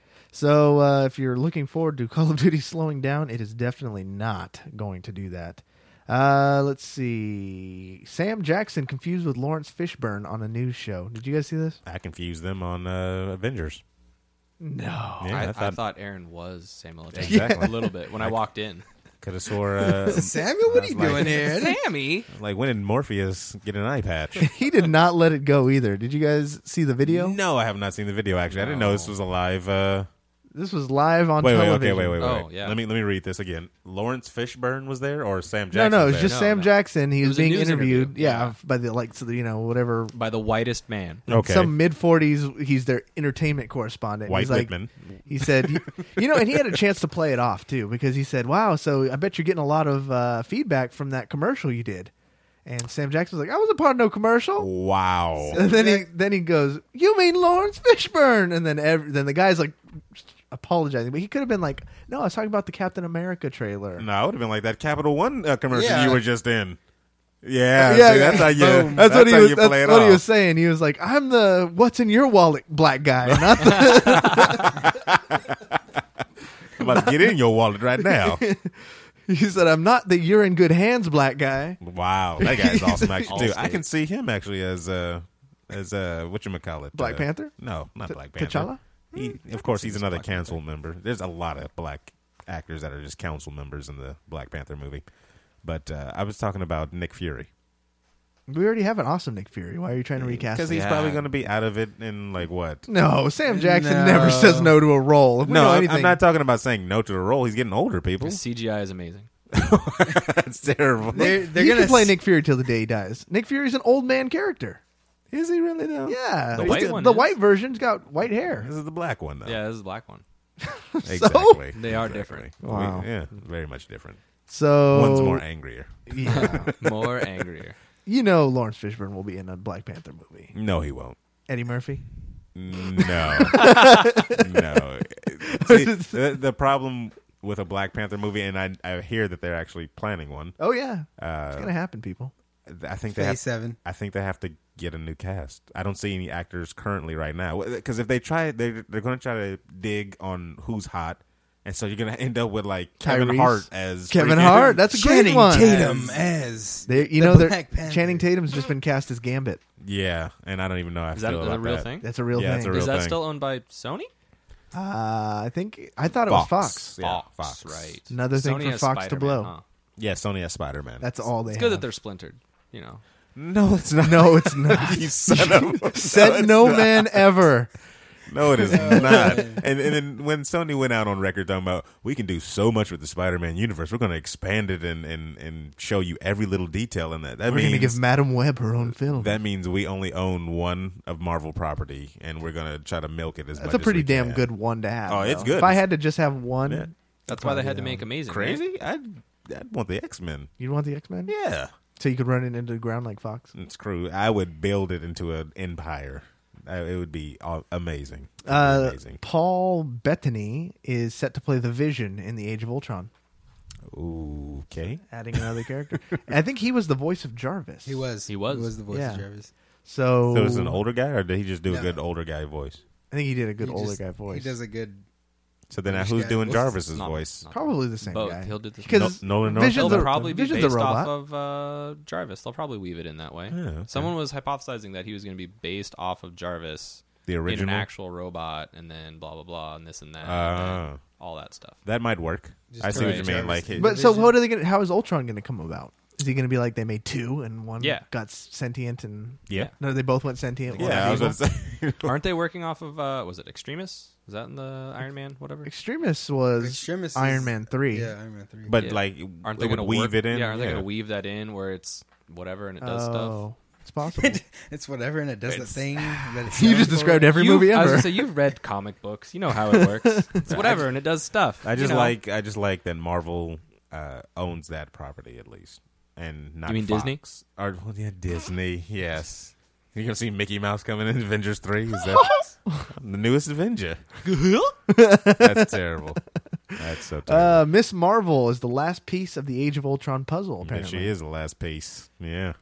So if you're looking forward to Call of Duty slowing down, it is definitely not going to do that. Let's see. Sam Jackson confused with Lawrence Fishburne on a news show. Did you guys see this? I confused them on Avengers. No. Yeah, I thought Aaron was Samuel L. Jackson Exactly. a little bit when I walked in. Could have swore. Samuel, what are you I was doing here? Sammy? Like, when did Morpheus get an eye patch? He did not let it go either. Did you guys see the video? No, I have not seen the video. Actually, I didn't know this was a live. This was live on Wait, television. wait. Oh, yeah. Let me read this again. Lawrence Fishburne was there, or Sam Jackson? No, was it's there? just No, Sam no. Jackson. He It was was a being news interviewed. interview. Yeah, Yeah. by the whatever. By the whitest man. Okay. Some mid-40s. He's their entertainment correspondent. White He's like, Whitman. He said, and he had a chance to play it off too, because he said, "Wow, so I bet you're getting a lot of feedback from that commercial you did." And Sam Jackson was like, "I wasn't part of no commercial." Wow. And then he goes, "You mean Lawrence Fishburne?" And then the guy's like apologizing, but he could have been like, "No, I was talking about the Captain America trailer." No, I would have been like that Capital One commercial Yeah. you were just in. Yeah, Yeah, see, that's how you. boom. That's what he how was. you That's play it what he off. was saying. He was like, "I'm the what's in your wallet black guy, not the." I'm about to get in your wallet right now. He said, "I'm not the you're in good hands black guy." Wow, that guy's awesome actually too. I Allstate. can see him actually as whatchamacallit? Black Panther? No, not Black Panther. T'Challa? Of course, he's another council member. There's a lot of black actors that are just council members in the Black Panther movie. But I was talking about Nick Fury. We already have an awesome Nick Fury. Why are you trying to recast Because him? he's Yeah. probably going to be out of it in like what? No, Sam Jackson No. never says no to a role. If we No, know I'm anything, not talking about saying no to the role. He's getting older, people. His CGI is amazing. That's terrible. They're you gonna can play Nick Fury till the day he dies. Nick Fury's an old man character. Is he really though? Yeah, The He's white got- one The is. white version's got white hair. This is the black one though. Yeah, this is the black one. Exactly. They are Exactly. different. Wow. Yeah, very much different. So One's more angrier. Yeah, More angrier. Lawrence Fishburne will be in a Black Panther movie. No, he won't. Eddie Murphy. No. No. See, the problem with a Black Panther movie, and I hear that they're actually planning one. Oh yeah, it's gonna happen, people. I think they Phase have. 7. I think they have to get a new cast. I don't see any actors currently right now because if they try, they're going to try to dig on who's hot, and so you're going to end up with like Kevin Tyrese. Hart as Kevin freaking- Hart. That's a great Channing one. Tatum as They, the they're- Black Panther. Channing Tatum's just been cast as Gambit. Yeah, and I don't even know how I Is that feel a about real that. thing? That's a real Yeah, thing. it's a real Is that thing. still owned by Sony? I thought it was Fox. Yeah, Fox. Right. Another thing Sony for has Fox to Spider-Man, blow. huh? Yeah, Sony has Spider-Man. That's all they It's have. good that they're splintered. no, it's not. No, it's not. You son of a- Said it's no not. man ever. No, it is not. And then when Sony went out on record talking about we can do so much with the Spider-Man universe, we're going to expand it and show you every little detail in that. That We're going to means give Madam Web her own film. that means we only own one of Marvel property, and we're going to try to milk it as much. That's a pretty as we damn can. good one to have. Oh, it's though. good. If I had to just have one, Yeah. That's why they had to Probably make Amazing. Crazy? I'd want the X-Men. you'd want the X-Men? Yeah. So you could run it into the ground like Fox? It's true. I would build it into an empire. It would be amazing. It would be amazing. Paul Bettany is set to play the Vision in the Age of Ultron, Okay. adding another character. I think he was the voice of Jarvis. He was. He was. He was the voice Yeah. of Jarvis. So, So is it an older guy, or did he just do a No. good older guy voice? I think he did a good He older just- guy voice. He does a good. So then Which who's guy? doing What's Jarvis's Not- voice? not- Probably the same Both. guy. He'll do this. Because Nolan North? Vision's They'll a, probably be Vision's based a robot. off of Jarvis. They'll probably weave it in that way. Yeah, okay. Someone was hypothesizing that he was going to be based off of Jarvis The in an original? actual robot, and then blah blah blah, and this and that, Ah. and then all that stuff. That might work. Just I see what you right. mean. Like, Jarvis. But so Vision. what are they going? How is Ultron going to come about? Is he going to be like they made two and one Yeah. got sentient and yeah. no, they both went sentient? one Yeah, I was evil? going to say. Aren't they working off of was it Extremis? Is that in the Iron Man whatever? Extremis was Extremis Iron is- Man 3. Yeah, Iron Man 3. But, Yeah. like, Aren't it they would going to weave it in? Yeah, aren't they going to weave that in where it's whatever and it does stuff? Oh, it's possible. it's whatever, and it does the It's- thing that it's You known just for. described every movie I was ever. gonna say you've read comic books. You know how it works. It's whatever, and it does stuff. I just you know? like that Marvel owns that property at least, and not You mean Fox. Disney? Or well, yeah, Disney. Yes, you're gonna see Mickey Mouse coming in Avengers 3. Is that the newest Avenger? That's terrible. That's so terrible. Miss Marvel is the last piece of the Age of Ultron puzzle. Yeah, Apparently, she is the last piece. Yeah.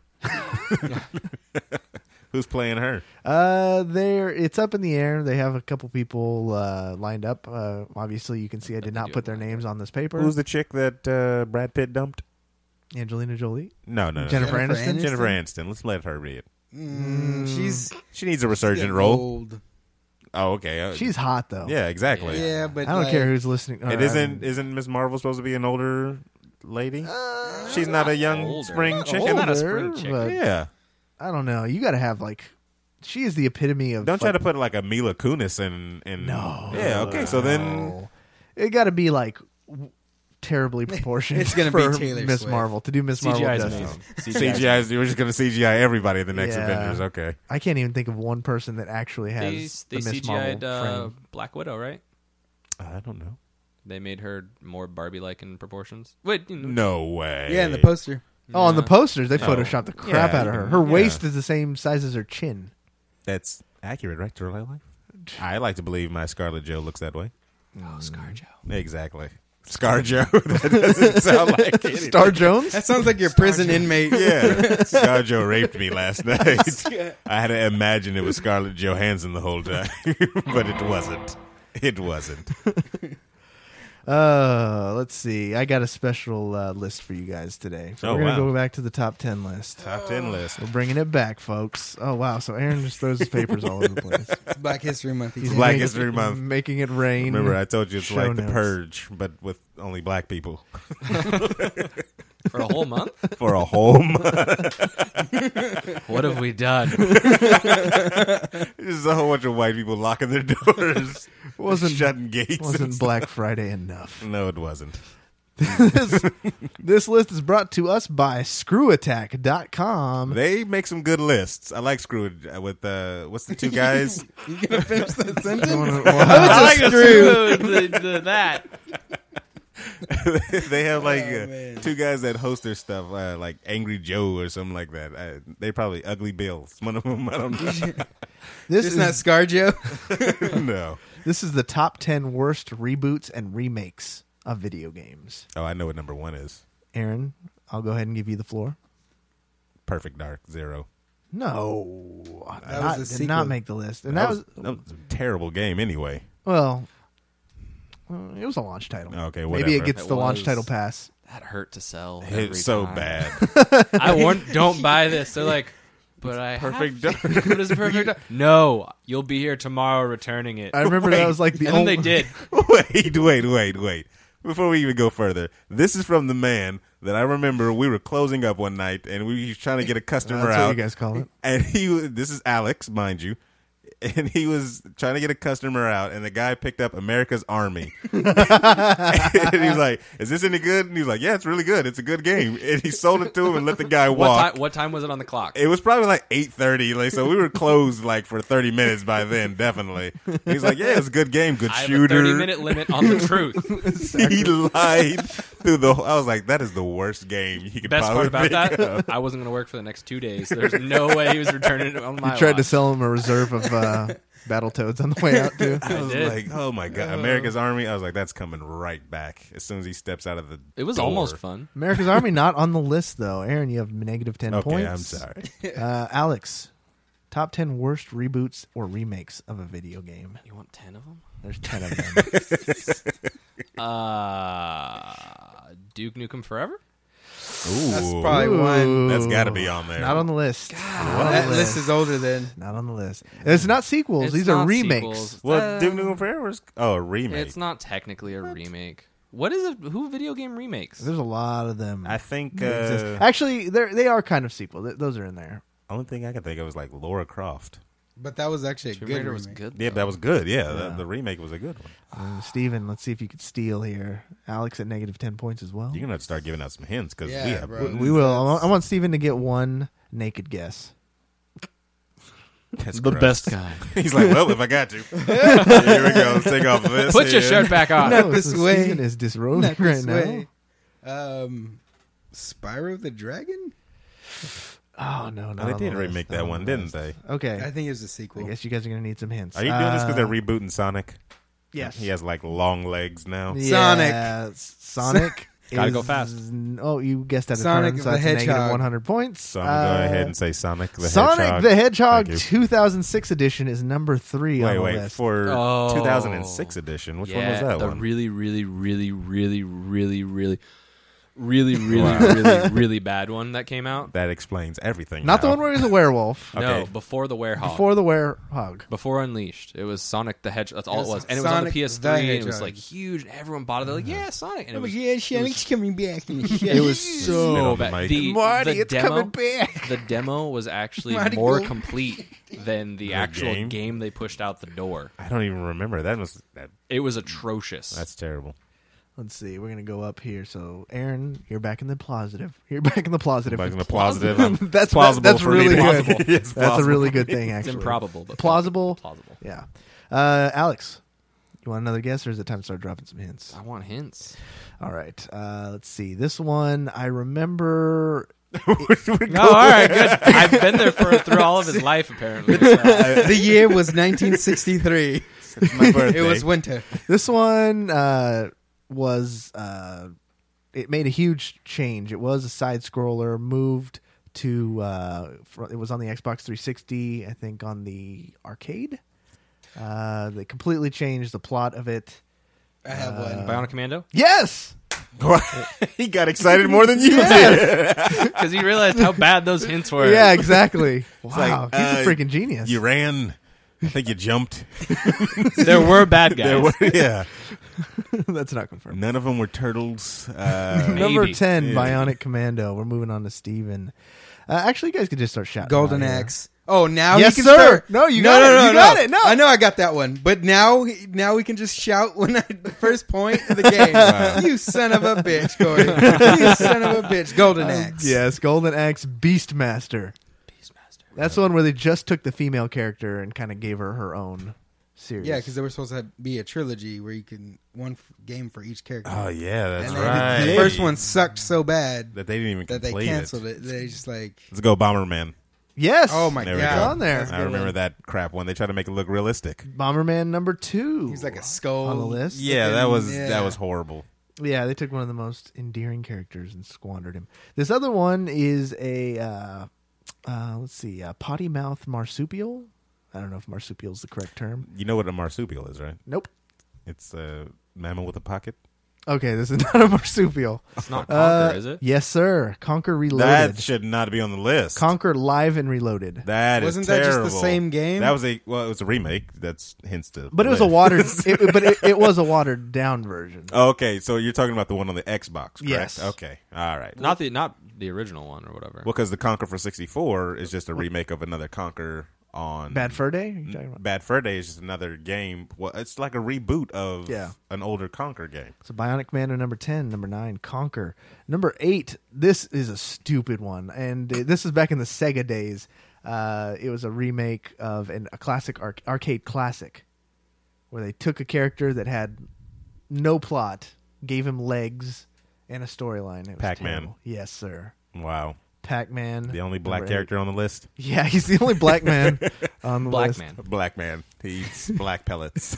Who's playing her? It's up in the air. They have a couple people lined up. Obviously, you can see I did not put their names on this paper. Who's the chick that Brad Pitt dumped? Angelina Jolie, No. Jennifer Jennifer Aniston. Aniston? Jennifer Aniston. Let's let her read it. She needs a resurgent getting role. old. Oh, okay. She's hot though. Yeah, exactly. Yeah, but I don't like, care who's listening. It isn't Miss Marvel supposed to be an older lady? She's not a young older. spring Not chicken. Not a older, spring chick. but Yeah. I don't know. You got to have like, she is the epitome of. Don't try like, to put like a Mila Kunis in. No. Yeah. Okay. So then. No. It got to be like terribly proportioned. It's gonna be for Taylor Miss Swift. Marvel to do Miss Marvel CGI is justice. amazing. CGI. We're just going to CGI everybody in the next Yeah. Avengers. Okay. I can't even think of one person that actually has They the Miss Marvel CGI'd frame. Black Widow, right? I don't know. They made her more Barbie-like in proportions. Wait, No way. Yeah, in the poster. Oh, on the Yeah. posters, they No. photoshopped the crap Yeah, out of her. you Her can- waist yeah. is the same size as her chin. That's accurate, right? To real life. I like to believe my Scarlet Joe looks that way. Oh, ScarJo. Exactly. ScarJo. That doesn't sound like anything. Star Jones? That sounds like your prison inmate. Yeah, ScarJo raped me last night. I had to imagine it was Scarlett Johansson the whole time, but it wasn't. It wasn't. Let's see. I got a special list for you guys today. So Oh, we're going to wow. go back to the top 10 list. Top 10 list. We're bringing it back, folks. Oh, wow. So Aaron just throws his papers all over the place. It's Black History Month. He's Black making- History Month. Making it rain. Remember, I told you it's Show like The notes. Purge, but with only black people For a whole month? for a whole month. What have we done? There's a whole bunch of white people locking their doors, Wasn't- shutting gates. Wasn't Black Friday enough? No, it wasn't. This list is brought to us by ScrewAttack.com. They make some good lists. I like Screw with what's the two guys? You gonna finish that sentence? I like that. They have like man. two guys that host their stuff, like Angry Joe or something like that. They probably Ugly Bills. One of them, I don't know. This It's is not ScarJo. No. This is the top 10 worst reboots and remakes of video games. Oh, I know what number one is. Aaron, I'll go ahead and give you the floor. Perfect Dark 0. No, That was a did sequel. not make the list. And that was that was a terrible game anyway. well, it was a launch title. Okay, Maybe it whatever. gets It the launch was. title pass. That hurt to sell. every It's so time. bad. I warned, don't buy this. They're like, but I Perfect have Dark. What is Perfect Dark? No, you'll be here tomorrow returning it. I remember that was like the and then only. they did. Wait. Before we even go further, this is from the man that I remember we were closing up one night and we were trying to get a customer That's out. what you guys call it. And this is Alex, mind you. and he was trying to get a customer out, and the guy picked up America's Army. And he was like, "Is this any good?" And he was like, "Yeah, it's really good. It's a good game." And he sold it to him and let the guy walk. What time was it on the clock? It was probably like 8:30, like, so we were closed like for 30 minutes by then, definitely. He's like, "Yeah, it's a good game, good I have shooter." a 30-minute limit on the truth. He lied through the. I was like, "That is the worst game you could Best probably part about think that, of. I wasn't going to work for the next 2 days. There's no way he was returning it on my You tried to watch. sell him a reserve of Battletoads on the way out too. I was did. like, "Oh my god, America's Army!" I was like, "That's coming right back as soon as he steps out of the." It was door. almost fun. America's Army not on the list though. Aaron, you have negative 10 Okay, points. I'm sorry. Alex, top 10 worst reboots or remakes of a video game. You want 10 of them? There's 10 of them. Duke Nukem Forever? Ooh, That's probably one. that's got to be on there. Not on the list. That list is older than. Not on the list. It's not sequels. It's These are not remakes. sequels. Well, Duke Nukem Forever is a remake. It's not technically a remake. What is it? Who video game remakes? There's a lot of them. I think that exist. Actually, they are kind of sequel. Those are in there. only thing I can think of is like Lara Croft. But that was actually a Tomb good Raider was remake. good. Yeah, though. that was good. Yeah, Yeah. The remake was a good one. Steven, let's see if you could steal here. Alex at negative 10 points as well. You're gonna have to start giving out some hints because Yeah, we have. bro. We will. I want Steven to get one naked guess. That's the gross. best guy. He's like, well, if I got to, here we go. Let's take off this. Put your here. shirt back on. No. this so way. Steven is disrobing Not right this now. way. Spyro the Dragon? Oh no, no. Oh, they did remake that one, didn't they? Okay. I think it was a I sequel. guess you guys are gonna need some hints. Are you doing this because they're rebooting Sonic? Yes. He has like long legs now. Yeah, Sonic. Gotta go is- fast. Oh, you guessed at a Sonic turn, so the that's a negative Hedgehog. 100 points. So I'm gonna go ahead and say Sonic the Sonic Hedgehog. the Hedgehog Thank you. 2006 edition is number 3 on the Wait, list. for Oh. 2006 edition. Which one was that the one? really Wow. really bad one that came out. That explains everything. Not the now. one where he's a werewolf. Okay. No, before the Werehog. Before the werehog. Before Unleashed, it was Sonic the Hedgehog. That's all It it was was, and it was on the Sonic PS3. the And it was Hedgehog. like huge. And everyone bought it. They're like, "Yeah, Sonic!" And it was Sonic's coming back. it was Spit so on the bad. mic. Marty, the it's demo, coming back. The demo was actually Marty, more go. complete than the actual game? game they pushed out the door. I don't even remember. It was atrocious. That's terrible. Let's see. We're gonna go up here. So, Aaron, you're back in the positive. You're back in the positive. Back in the positive. I'm That's plausible that's for really me to- good. It's That's a plausible. really good thing. It's Actually, improbable, but plausible. Plausible. Yeah. Alex, you want another guess, or is it time to start dropping some hints? I want hints. All right. Let's see. This one I remember. Oh, all right, good. I've been there through all of his life, apparently. So. The year was 1963. It's my birthday. It was winter. This one was. It made a huge change. It was a side scroller. Moved to. It was on the Xbox 360. I think on the arcade. They completely changed the plot of it. I have one. Bionic Commando? Yes. He got excited more than you did. Because he realized how bad those hints were. Yeah, exactly. Wow, like, he's a freaking genius. You ran. I think you jumped. There were bad guys. There were, yeah. That's not confirmed. None of them were turtles. Number Maybe. 10, Yeah. Bionic Commando. We're moving on to Steven. Actually, you guys could just start shouting. Golden out here. Axe. Oh, now Yes, he can sir. start. No, you got it. You got it. No. I know I got that one, but now we can just shout when the first point of the game. Wow. You son of a bitch, Corey. You son of a bitch. Golden Axe. Yes, Golden Axe Beastmaster. That's the one where they just took the female character and kind of gave her own series. Yeah, because they were supposed to be a trilogy where you can one game for each character. Oh yeah, that's and right. The first one sucked so bad that they didn't even that they complete canceled it. They just like, Let's go, Bomberman. Yes. oh my There we god, go. on there. That's a I good remember one. that crap one. They tried to make it look realistic. Bomberman number 2. He's like a skull on the list. Yeah, that was Yeah. horrible. Yeah, they took one of the most endearing characters and squandered him. This other one is a let's see, potty mouth marsupial. I don't know if marsupial is the correct term. You know what a marsupial is, right? Nope. It's a mammal with a pocket. Okay, this is not a marsupial. It's not Conquer, is it? Yes, sir. Conquer Reloaded. That should not be on the list. Conquer Live and Reloaded. That Wasn't is that just terrible. the same game? That was it was a remake. That's hints to. But it was a watered. it was a watered down version. Oh, okay, so you're talking about the one on the Xbox, correct? Yes. Okay. All right. Not the original one or whatever. Well, because the Conquer for 64 is just a remake of another Conquer on Bad Fur Day? Are you talking about? Bad Fur Day is just another game. Well, it's like a reboot of Yeah. an older Conquer game. So Bionic Man number 10, number 9, Conquer. Number 8, this is a stupid one. And this is back in the Sega days. It was a remake of a classic arcade classic where they took a character that had no plot, gave him legs, and a storyline. It was Pac-Man. terrible. Yes, sir. Wow. Pac-Man. The only black number 8. character on the list? Yeah, he's the only black man on the Black list. man. Black man. He eats black pellets.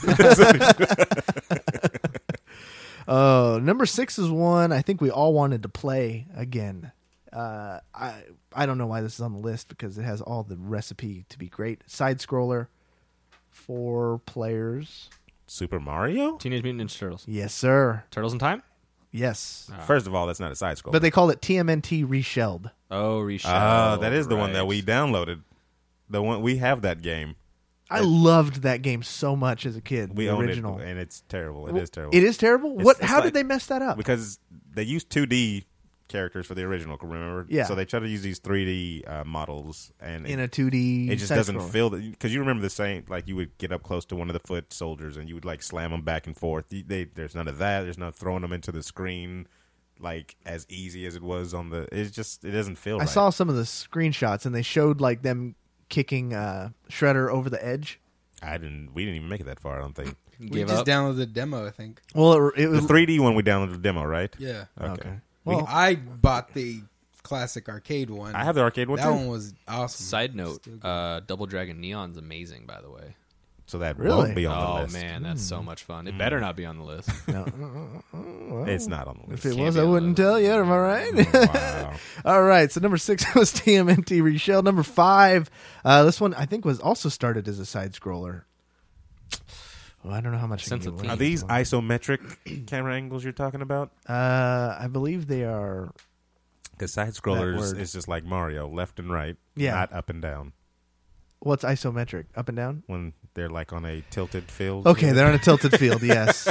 Number 6 is one I think we all wanted to play again. I don't know why this is on the list because it has all the recipe to be great. Side scroller, 4 players. Super Mario? Teenage Mutant Ninja Turtles. Yes, sir. Turtles in Time? Yes. First of all, that's not a side scroller. But they call it TMNT Reshelled. Oh, Reshell. that is the one that right. we downloaded. The one we have that game. I loved that game so much as a kid. We the own original. it, and it's terrible. It is terrible. It is terrible? It's- What? it's How like- did they mess that up? Because they used 2D characters for the original, remember? Yeah. So they try to use these 3D models, and In a 2D it just side doesn't scroller. feel that. Because you remember the same, like you would get up close to one of the foot soldiers, and you would like slam them back and forth. There's none of that. There's no throwing them into the screen like as easy as it was on the. It doesn't feel I right. saw some of the screenshots, and they showed like them kicking Shredder over the edge. We didn't even make it that far. I don't think. We Give just up. downloaded the demo, I think. Well, it The was 3D one we downloaded the demo, right? Yeah. okay. Well, Well, I bought the classic arcade one. I have the arcade one that too. one was awesome. Side note, Double Dragon Neon's amazing, by the way. So that Really? won't be on the Oh, list. man, that's so much fun. It better not be on the list. no. It's not on the If list. it was, be I on wouldn't the tell you. Am I right? Wow. All right. So number 6 was TMNT Reshell. Number 5, this one I think was also started as a side scroller. Well, I don't know how much. I can Sense give of away. Are these isometric camera angles you're talking about? I believe they are. Because side That scrollers word. is just like Mario, left and right, Yeah. not up and down. What's isometric? Up and down? When they're like on a tilted field. Okay, they're on a tilted field. Yes.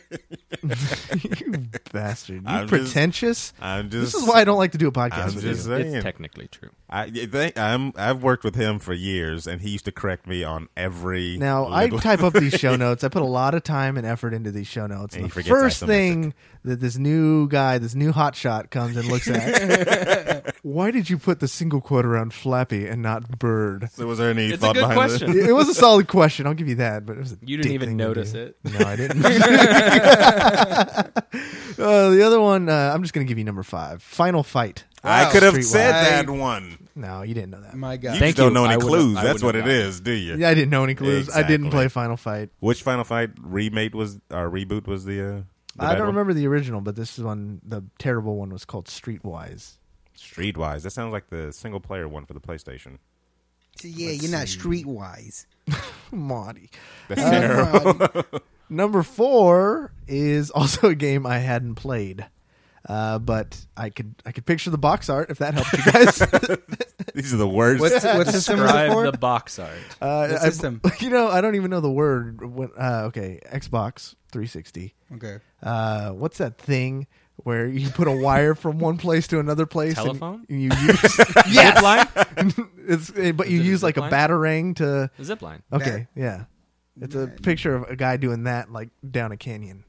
You bastard! You I'm just- pretentious. I'm just. This is why I don't like to do a podcast I'm with just you. saying. It's technically true. I've worked with him for years, and he used to correct me on every. Now, I little- type up these show notes. I put a lot of time and effort into these show notes. And And he the forgets first isometric. thing that this new guy, this new hotshot comes and looks at, why did you put the single quote around Flappy and not Bird? So was there any It's a thought good behind question. It was a solid question. I'll give you that, but it was a You didn't dick even thing to notice do. it. No, I didn't. The other one, I'm just going to give you number 5. Final Fight. I could have Streetwise. said that one. No, you didn't know that. My God. You Thank just don't you. know any I would've- clues. I That's what would've it gotten is, do you? Yeah, I didn't know any clues. I didn't Exactly. play Final Fight. Which Final Fight reboot was the I bad don't one? remember the original, but this one, the terrible one, was called Streetwise. Streetwise. That sounds like the single player one for the PlayStation. So, yeah, you're not streetwise. Marty. That's terrible. Number 4 is also a game I hadn't played, but I could picture the box art if that helps you guys. These are the worst. What's the symbol Describe for? the box art. The system. I don't even know the word. Okay, Xbox 360. Okay. What's that thing where you put a wire from one place to another place? and Telephone? you use Zip line? but you Is it a use like a zip line? batarang to. Zip line. Okay, yeah. It's a picture of a guy doing that like down a canyon.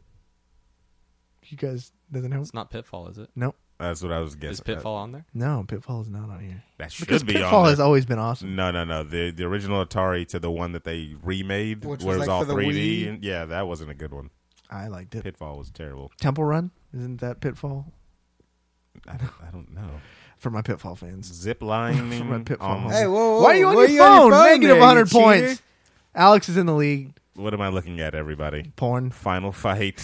You guys doesn't help? It's not Pitfall, is it? No, That's what I was guessing. Is Pitfall on there? no, Pitfall is not on here. That should Because be Pitfall on has there. always been awesome. No. The original Atari to the one that they remade, Which where was it was like all for the 3D. Wii? And, yeah, that wasn't a good one. I liked it. Pitfall was terrible. Temple Run, isn't that Pitfall? I don't know. For my Pitfall fans. Zip lining. For my Pitfall. on- Hey, whoa. Why are you on Why your phone? Negative there, you 100 cheater? points. Alex is in the league. What am I looking at, everybody? Porn. Final Fight.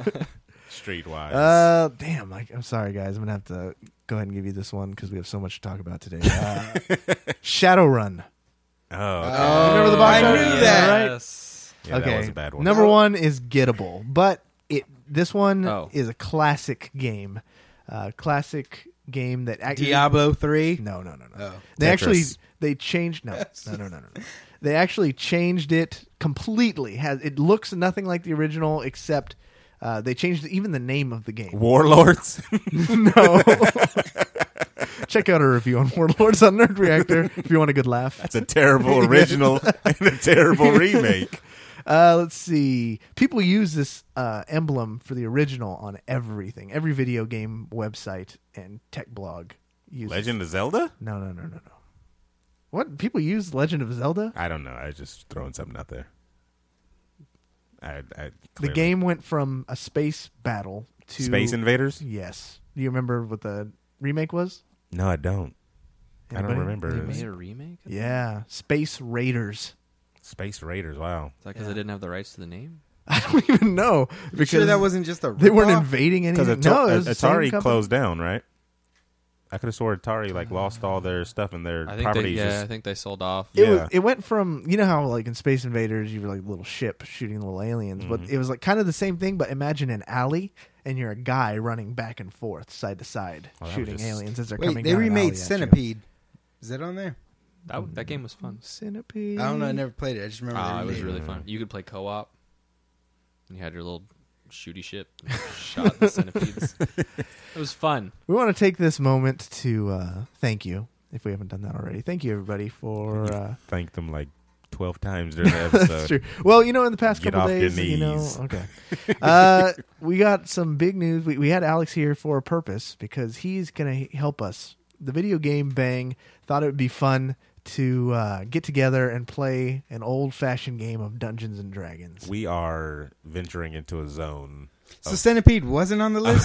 Streetwise. Damn. I'm sorry, guys. I'm gonna have to go ahead and give you this one because we have so much to talk about today. Shadowrun. Oh, Remember the box I art? knew Yeah, that. Yes. yeah, Okay. that was a bad one. Number 1 is Gettable, but this one Oh. is a classic game. Classic game that actually Diablo 3. No. Oh. They Tetris. actually changed no. They actually changed it completely. It looks nothing like the original except they changed even the name of the game. Warlords. No. Check out our review on Warlords on Nerd Reactor if you want a good laugh. That's a terrible original and a terrible remake. Let's see. People use this emblem for the original on everything. Every video game website and tech blog uses Legend of Zelda? No. What? People use Legend of Zelda? I don't know. I was just throwing something out there. The Clearly. game went from a space battle to... Space Invaders? Yes. Do you remember what the remake was? No, I don't. I Anybody? don't remember. They made a remake? Yeah. Space Raiders. Space Raiders, wow. Is that because they didn't have the rights to the name? I don't even know. Because Sure, that wasn't just a they weren't ripoff? invading Because anything. No, it was the same Atari company. closed down, right? I could have sworn Atari lost all their stuff and their I think properties. I think they sold off. Yeah. It went from, you know how like in Space Invaders you were like a little ship shooting little aliens, but it was like kind of the same thing, but imagine an alley and you're a guy running back and forth side to side Well, that shooting was just- aliens as they're Wait, coming they down an alley remade at you. Centipede. Is that on there? That game was fun. Centipede. I don't know. I never played it. I just remember they It was remade really fun. You could play co-op. You had your little shooty ship, shot the centipedes. It was fun. We want to take this moment to thank you, if we haven't done that already. Thank you everybody for Thanked them like 12 times during the That's episode. true. Well, you know, in the past Get couple off your days, you know, knees. okay. We got some big news. We had Alex here for a purpose because he's going to help us. The Video Game Bang thought it would be fun to get together and play an old-fashioned game of Dungeons and Dragons. We are venturing into a zone, So Centipede wasn't on the list?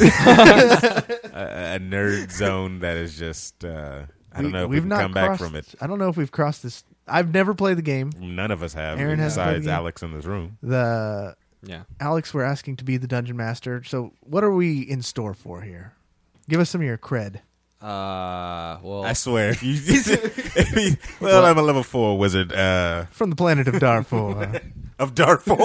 a nerd zone that is just, I don't know if we can come back from it. I don't know if we've crossed this. I've never played the game. None of us have, Aaron hasn't played the besides game. Alex in this room. Yeah. Alex, we're asking to be the Dungeon Master. So what are we in store for here? Give us some of your cred. Well, I swear, I'm a level 4 wizard From the planet of Darfur. of Darfur.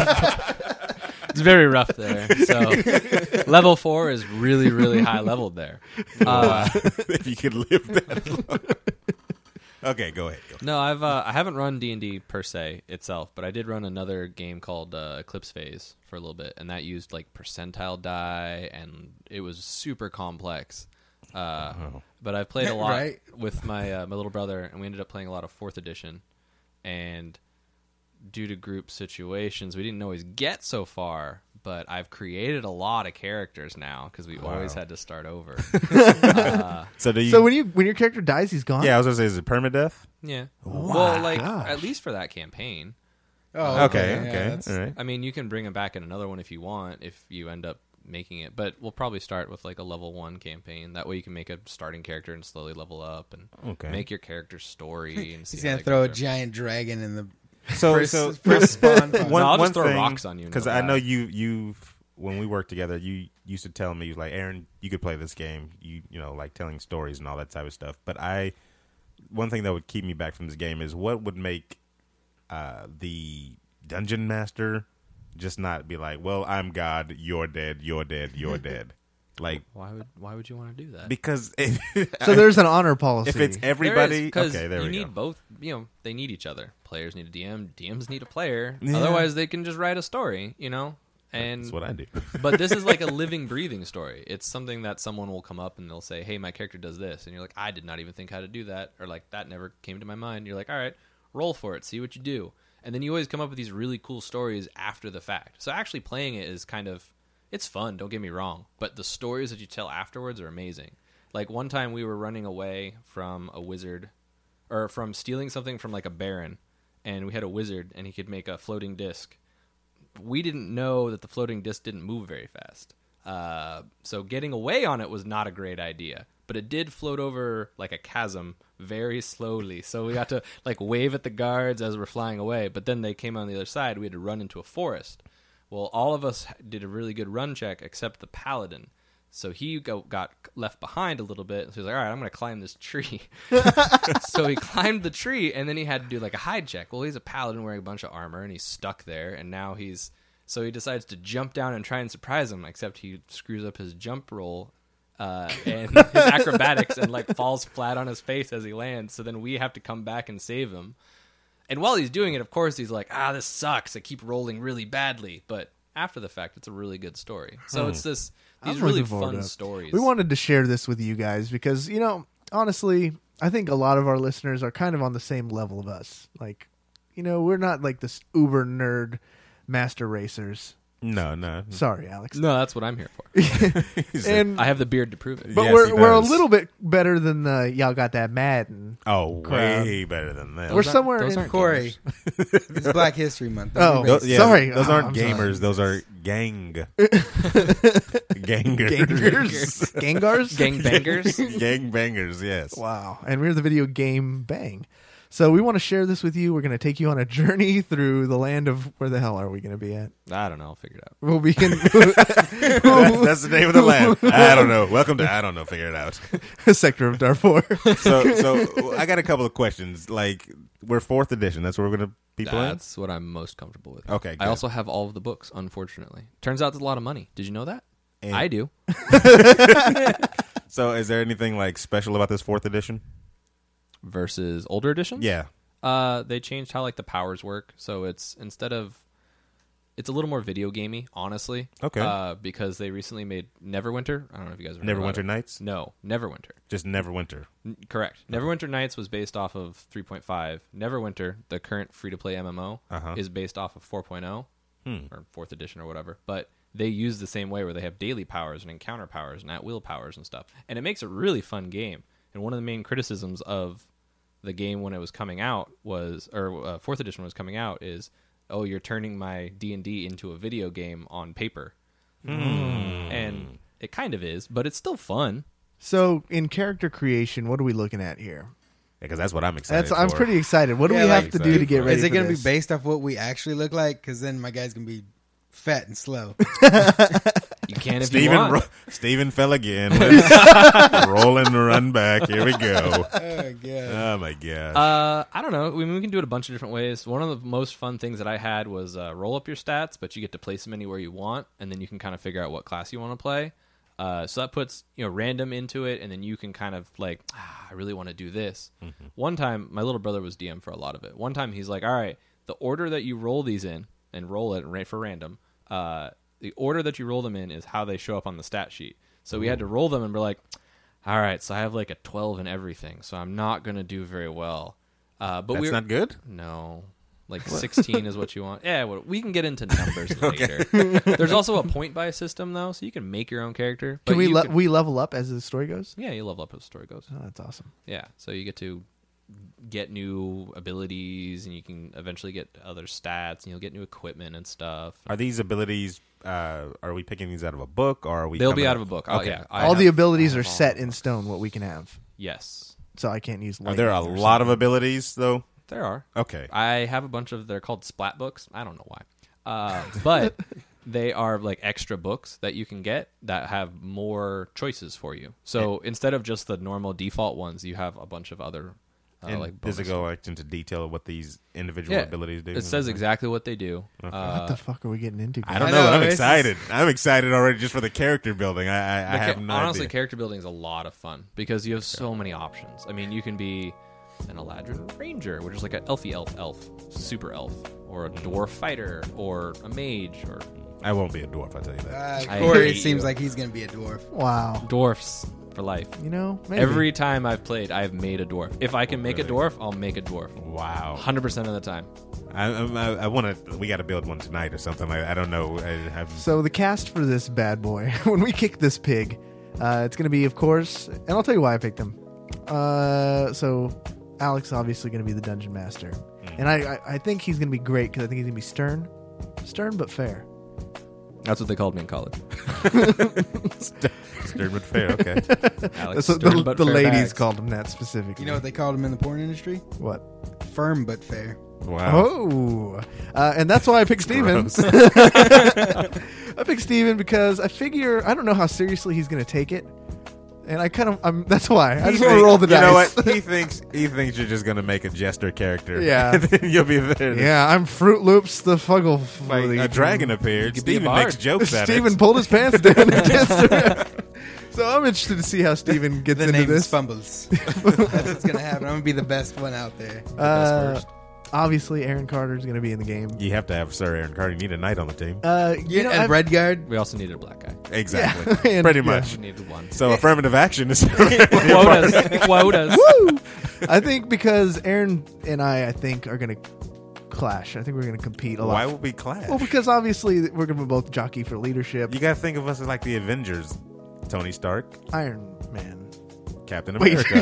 it's very rough there. So level 4 is really, really high leveled there. If you could live that long. Okay, go ahead. No, I haven't run D&D per se itself, but I did run another game called Eclipse Phase for a little bit, and that used like percentile die, and it was super complex. But I've played a lot Right. with my little brother, and we ended up playing a lot of 4th edition. And due to group situations, we didn't always get so far. But I've created a lot of characters now because we always had to start over. So do you? So when your character dies, he's gone? yeah, I was gonna say, is it permadeath? Yeah. my Well, like gosh. at least for that campaign. Oh, Okay, yeah, okay, that's- all right. I mean, you can bring him back in another one if you want, if you end up making it. But we'll probably start with like a level 1 campaign. That way you can make a starting character and slowly level up and Okay. make your character's story. And see He's how going they to throw go a through. giant dragon in the So first spawn. No, I'll just throw rocks on you and because go I know back. you've when we worked together, you used to tell me, you was like, Aaron, you could play this game. You know, like telling stories and all that type of stuff. But one thing that would keep me back from this game is what would make the dungeon master just not be like, well, I'm God, you're dead, you're dead, you're dead. Like, Why would you want to do that? because So there's an honor policy. if it's everybody, because okay, there you we need go. both. You know, they need each other. Players need a DM. DMs need a player. Yeah. Otherwise, they can just write a story. You know, and That's what I do. but this is like a living, breathing story. It's something that someone will come up and they'll say, "Hey, my character does this," and you're like, "I did not even think how to do that," or like, "That never came to my mind." You're like, "All right, roll for it. See what you do." And then you always come up with these really cool stories after the fact. So actually playing it is kind of, it's fun, don't get me wrong, but the stories that you tell afterwards are amazing. Like one time we were running away from a wizard, or from stealing something from like a baron, and we had a wizard and he could make a floating disc. We didn't know that the floating disc didn't move very fast. So getting away on it was not a great idea, but it did float over like a chasm very slowly. So we got to like wave at the guards as we're flying away, but then they came on the other side. We had to run into a forest. Well, all of us did a really good run check except the paladin. So he got left behind a little bit. So he was like, all right, I'm going to climb this tree. So he climbed the tree, and then he had to do like a hide check. Well, he's a paladin wearing a bunch of armor, and he's stuck there. And now so he decides to jump down and try and surprise him, except he screws up his jump roll and his acrobatics and like falls flat on his face as he lands. So then we have to come back and save him. And while he's doing it, of course, he's like, this sucks. I keep rolling really badly. But after the fact, it's a really good story. So it's these I'm really looking forward fun to it. stories. We wanted to share this with you guys because, you know, honestly, I think a lot of our listeners are kind of on the same level of us. Like, we're not like this uber nerd master racers. No. Sorry, Alex. No, that's what I'm here for. And I have the beard to prove it. but Yes, we're he a does. little bit better than the y'all got that Madden. Oh, crowd. way better than that. We're somewhere those in aren't Corey, it's Black History Month. Oh. Don't be racist. Sorry. Those Oh, aren't I'm gamers. sorry. Those are gangers. Gangers. Gangars? Gangbangers. Gangbangers, yes. Wow. And we're the Video Game Bang. So we want to share this with you. We're going to take you on a journey through the land of, where the hell are we going to be at? I don't know. I'll figure it out. We'll be in That's the name of the land. I don't know. Welcome to I don't know. Figure it out. a sector of Darfur. So I got a couple of questions. Like, we're 4th edition. That's what we're going to be playing? That's what I'm most comfortable with. Okay, I good. also have all of the books, unfortunately. Turns out there's a lot of money. Did you know that? And- I do. So is there anything, like, special about this 4th edition? Versus older editions? Yeah. They changed how, like, the powers work. So it's a little more video gamey, honestly. Okay. Because they recently made Neverwinter. I don't know if you guys remember Neverwinter Nights? No, Neverwinter. Just Neverwinter. Correct. Neverwinter Nights was based off of 3.5. Neverwinter, the current free-to-play MMO, Uh-huh. is based off of 4.0 or 4th edition or whatever. But they use the same way where they have daily powers and encounter powers and at-will powers and stuff. And it makes a really fun game. And one of the main criticisms of the game when it was coming out was, or 4th edition was coming out, is, oh, you're turning my D&D into a video game on paper. And it kind of is, but it's still fun. So in character creation, what are we looking at here? Because that's what I'm excited for. I'm pretty excited. What do Yeah, we have like, to do to get ready Is it for going to be this? based off what we actually look like? Because then my guy's going to be fat and slow. You can if you want. Steven fell again. Roll and run back. Here we go. Oh, God. Oh, my gosh. I don't know. I mean, we can do it a bunch of different ways. One of the most fun things that I had was roll up your stats, but you get to place them anywhere you want, and then you can kind of figure out what class you want to play. So that puts random into it, and then you can kind of like, I really want to do this. Mm-hmm. One time, my little brother was DM for a lot of it. One time, he's like, all right, the order that you roll these in, and roll it for random, the order that you roll them in is how they show up on the stat sheet. So we had to roll them and be like, all right, so I have like a 12 in everything, so I'm not going to do very well. But That's not good? No. Like 16 is what you want. Yeah, well, we can get into numbers later. There's also a point buy system, though, so you can make your own character. Can but we you can- we level up as the story goes? Yeah, you level up as the story goes. Oh, that's awesome. Yeah, so you get to get new abilities, and you can eventually get other stats, and you'll get new equipment and stuff. Are these abilities, are we picking these out of a book, or are we They'll be coming out up- of a book. Okay. Oh, yeah, All the abilities are all set of in them. stone, what we can have. Yes, So I can't use Are there a lightning or lot of something. abilities, though? there are. Okay. I have a bunch of, they're called splat books. I don't know why. But they are like extra books that you can get that have more choices for you. So instead of just the normal default ones, you have a bunch of other And like does it bonuses. go like, into detail of what these individual abilities do? It says exactly what they do. What the fuck are we getting into? I don't I know, but know, I'm it's excited. I'm excited already just for the character building. I have no honestly, idea. character building is a lot of fun because you have so many options. I mean, you can be an Eladrin Ranger, which is like an elfy elf, super elf, or a dwarf fighter, or a mage, or I won't be a dwarf, I tell you that. I Corey, it hate seems you. like he's going to be a dwarf. Wow. dwarfs for life. Maybe. Every time I've played, I've made a dwarf. If I can make a Really? dwarf, I'll make a dwarf. Wow. 100% of the time. I want to. We got to build one tonight or something. I don't know. I have. So the cast for this bad boy, when we kick this pig, it's going to be, of course, and I'll tell you why I picked him. So Alex obviously going to be the dungeon master, and I think he's going to be great because I think he's going to be stern but fair. That's what they called me in college. Stern but fair. Okay. Alex, That's what stern but the fair ladies bags. called him that specifically. You know what they called him in the porn industry? What? Firm but fair. Wow. Oh, and that's why I picked Steven. Gross. I picked Steven because I figure I don't know how seriously he's going to take it, and that's why I just want to roll the dice. You know what? He thinks you're just gonna make a jester character. Yeah. And then you'll be there. Yeah, I'm Fruit Loops the Fuggle. Like a dragon appeared. could be a Steven bard. makes jokes at Steven it. pulled his pants down against her. So I'm interested to see how Steven gets The into name this. is Fumbles. That's what's going to happen. I'm going to be the best one out there. Uh, obviously Aaron Carter is going to be in the game. You have to have Sir Aaron Carter. You need a knight on the team. You know, and I've- Red Guard. We also needed a black guy. Exactly. and- Pretty yeah. much. We needed one. So affirmative action is Quotas. Woo! I think because Aaron and I think, are going to clash. I think we're going to compete a lot. Why would we clash? Well, because obviously we're going to both jockey for leadership. You got to think of us as like the Avengers. Tony Stark, Iron Man. Captain Wait. America.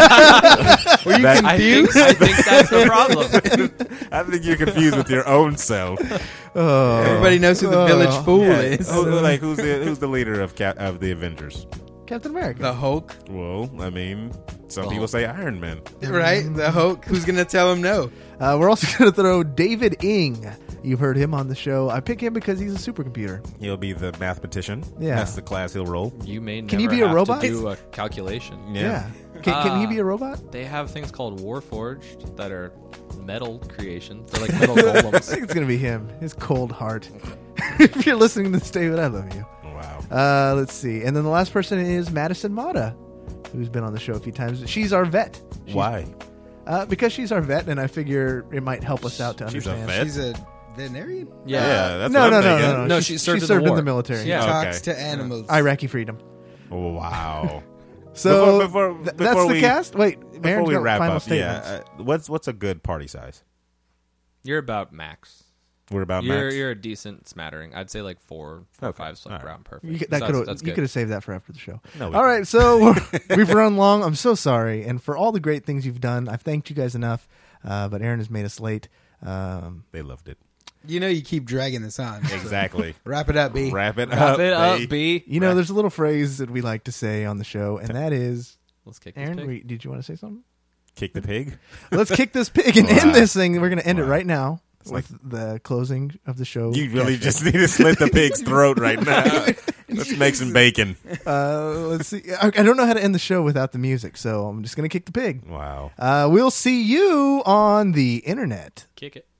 Were you That- confused? I think that's the problem. I think you're confused with your own self. Oh. Everybody knows who the village fool is. Like who's the leader of the Avengers? Captain America. The Hulk, Well, I mean, some The people Hulk. say Iron Man. right? The Hulk. Who's gonna tell him no? We're also going to throw David Ing. You've heard him on the show. I pick him because he's a supercomputer. He'll be the mathematician. Yeah. That's the class he'll roll. You may never Can he be a have robot? to do a calculation. Yeah. Can he be a robot? They have things called Warforged that are metal creations. They're like metal I golems. think it's going to be him. His cold heart. If you're listening to this, David, I love you. Wow. Let's see. And then the last person is Madison Mata, who's been on the show a few times. She's our vet. Why? Because she's our vet, and I figure it might help us out to She's a understand. vet? She's a veterinarian. Yeah, that's No, what no, I'm no, thinking. no, no. No, She she served in served the in the war. military. She Yeah. talks Okay. to animals. Iraqi freedom. Oh, wow. So Before that's we- the cast. Wait, Before Aaron's we got wrap final up, statements. what's a good party size? You're about max. We're about You're max. you're a decent smattering. I'd say like four, Okay. 5's like All right. around perfect. You So could that's good. have saved that for after the show. No, we All right, so we've run long. I'm so sorry, and for all the great things you've done, I've thanked you guys enough. But Aaron has made us late. They loved it. You know you keep dragging this on. so Exactly. Wrap it up, B. Wrap it Wrap up. it up, babe. B. You know, there's a little phrase that we like to say on the show, and that is, Let's kick this Aaron, pig. did you want to say something? Kick the pig. Let's kick this pig and Wow. end this thing. We're going to end it Wow. right now It's with the closing of the show. You really Gotcha. just need to slit the pig's throat right now. Let's make some bacon. Let's see. I don't know how to end the show without the music, so I'm just going to kick the pig. Wow. We'll see you on the internet. Kick it.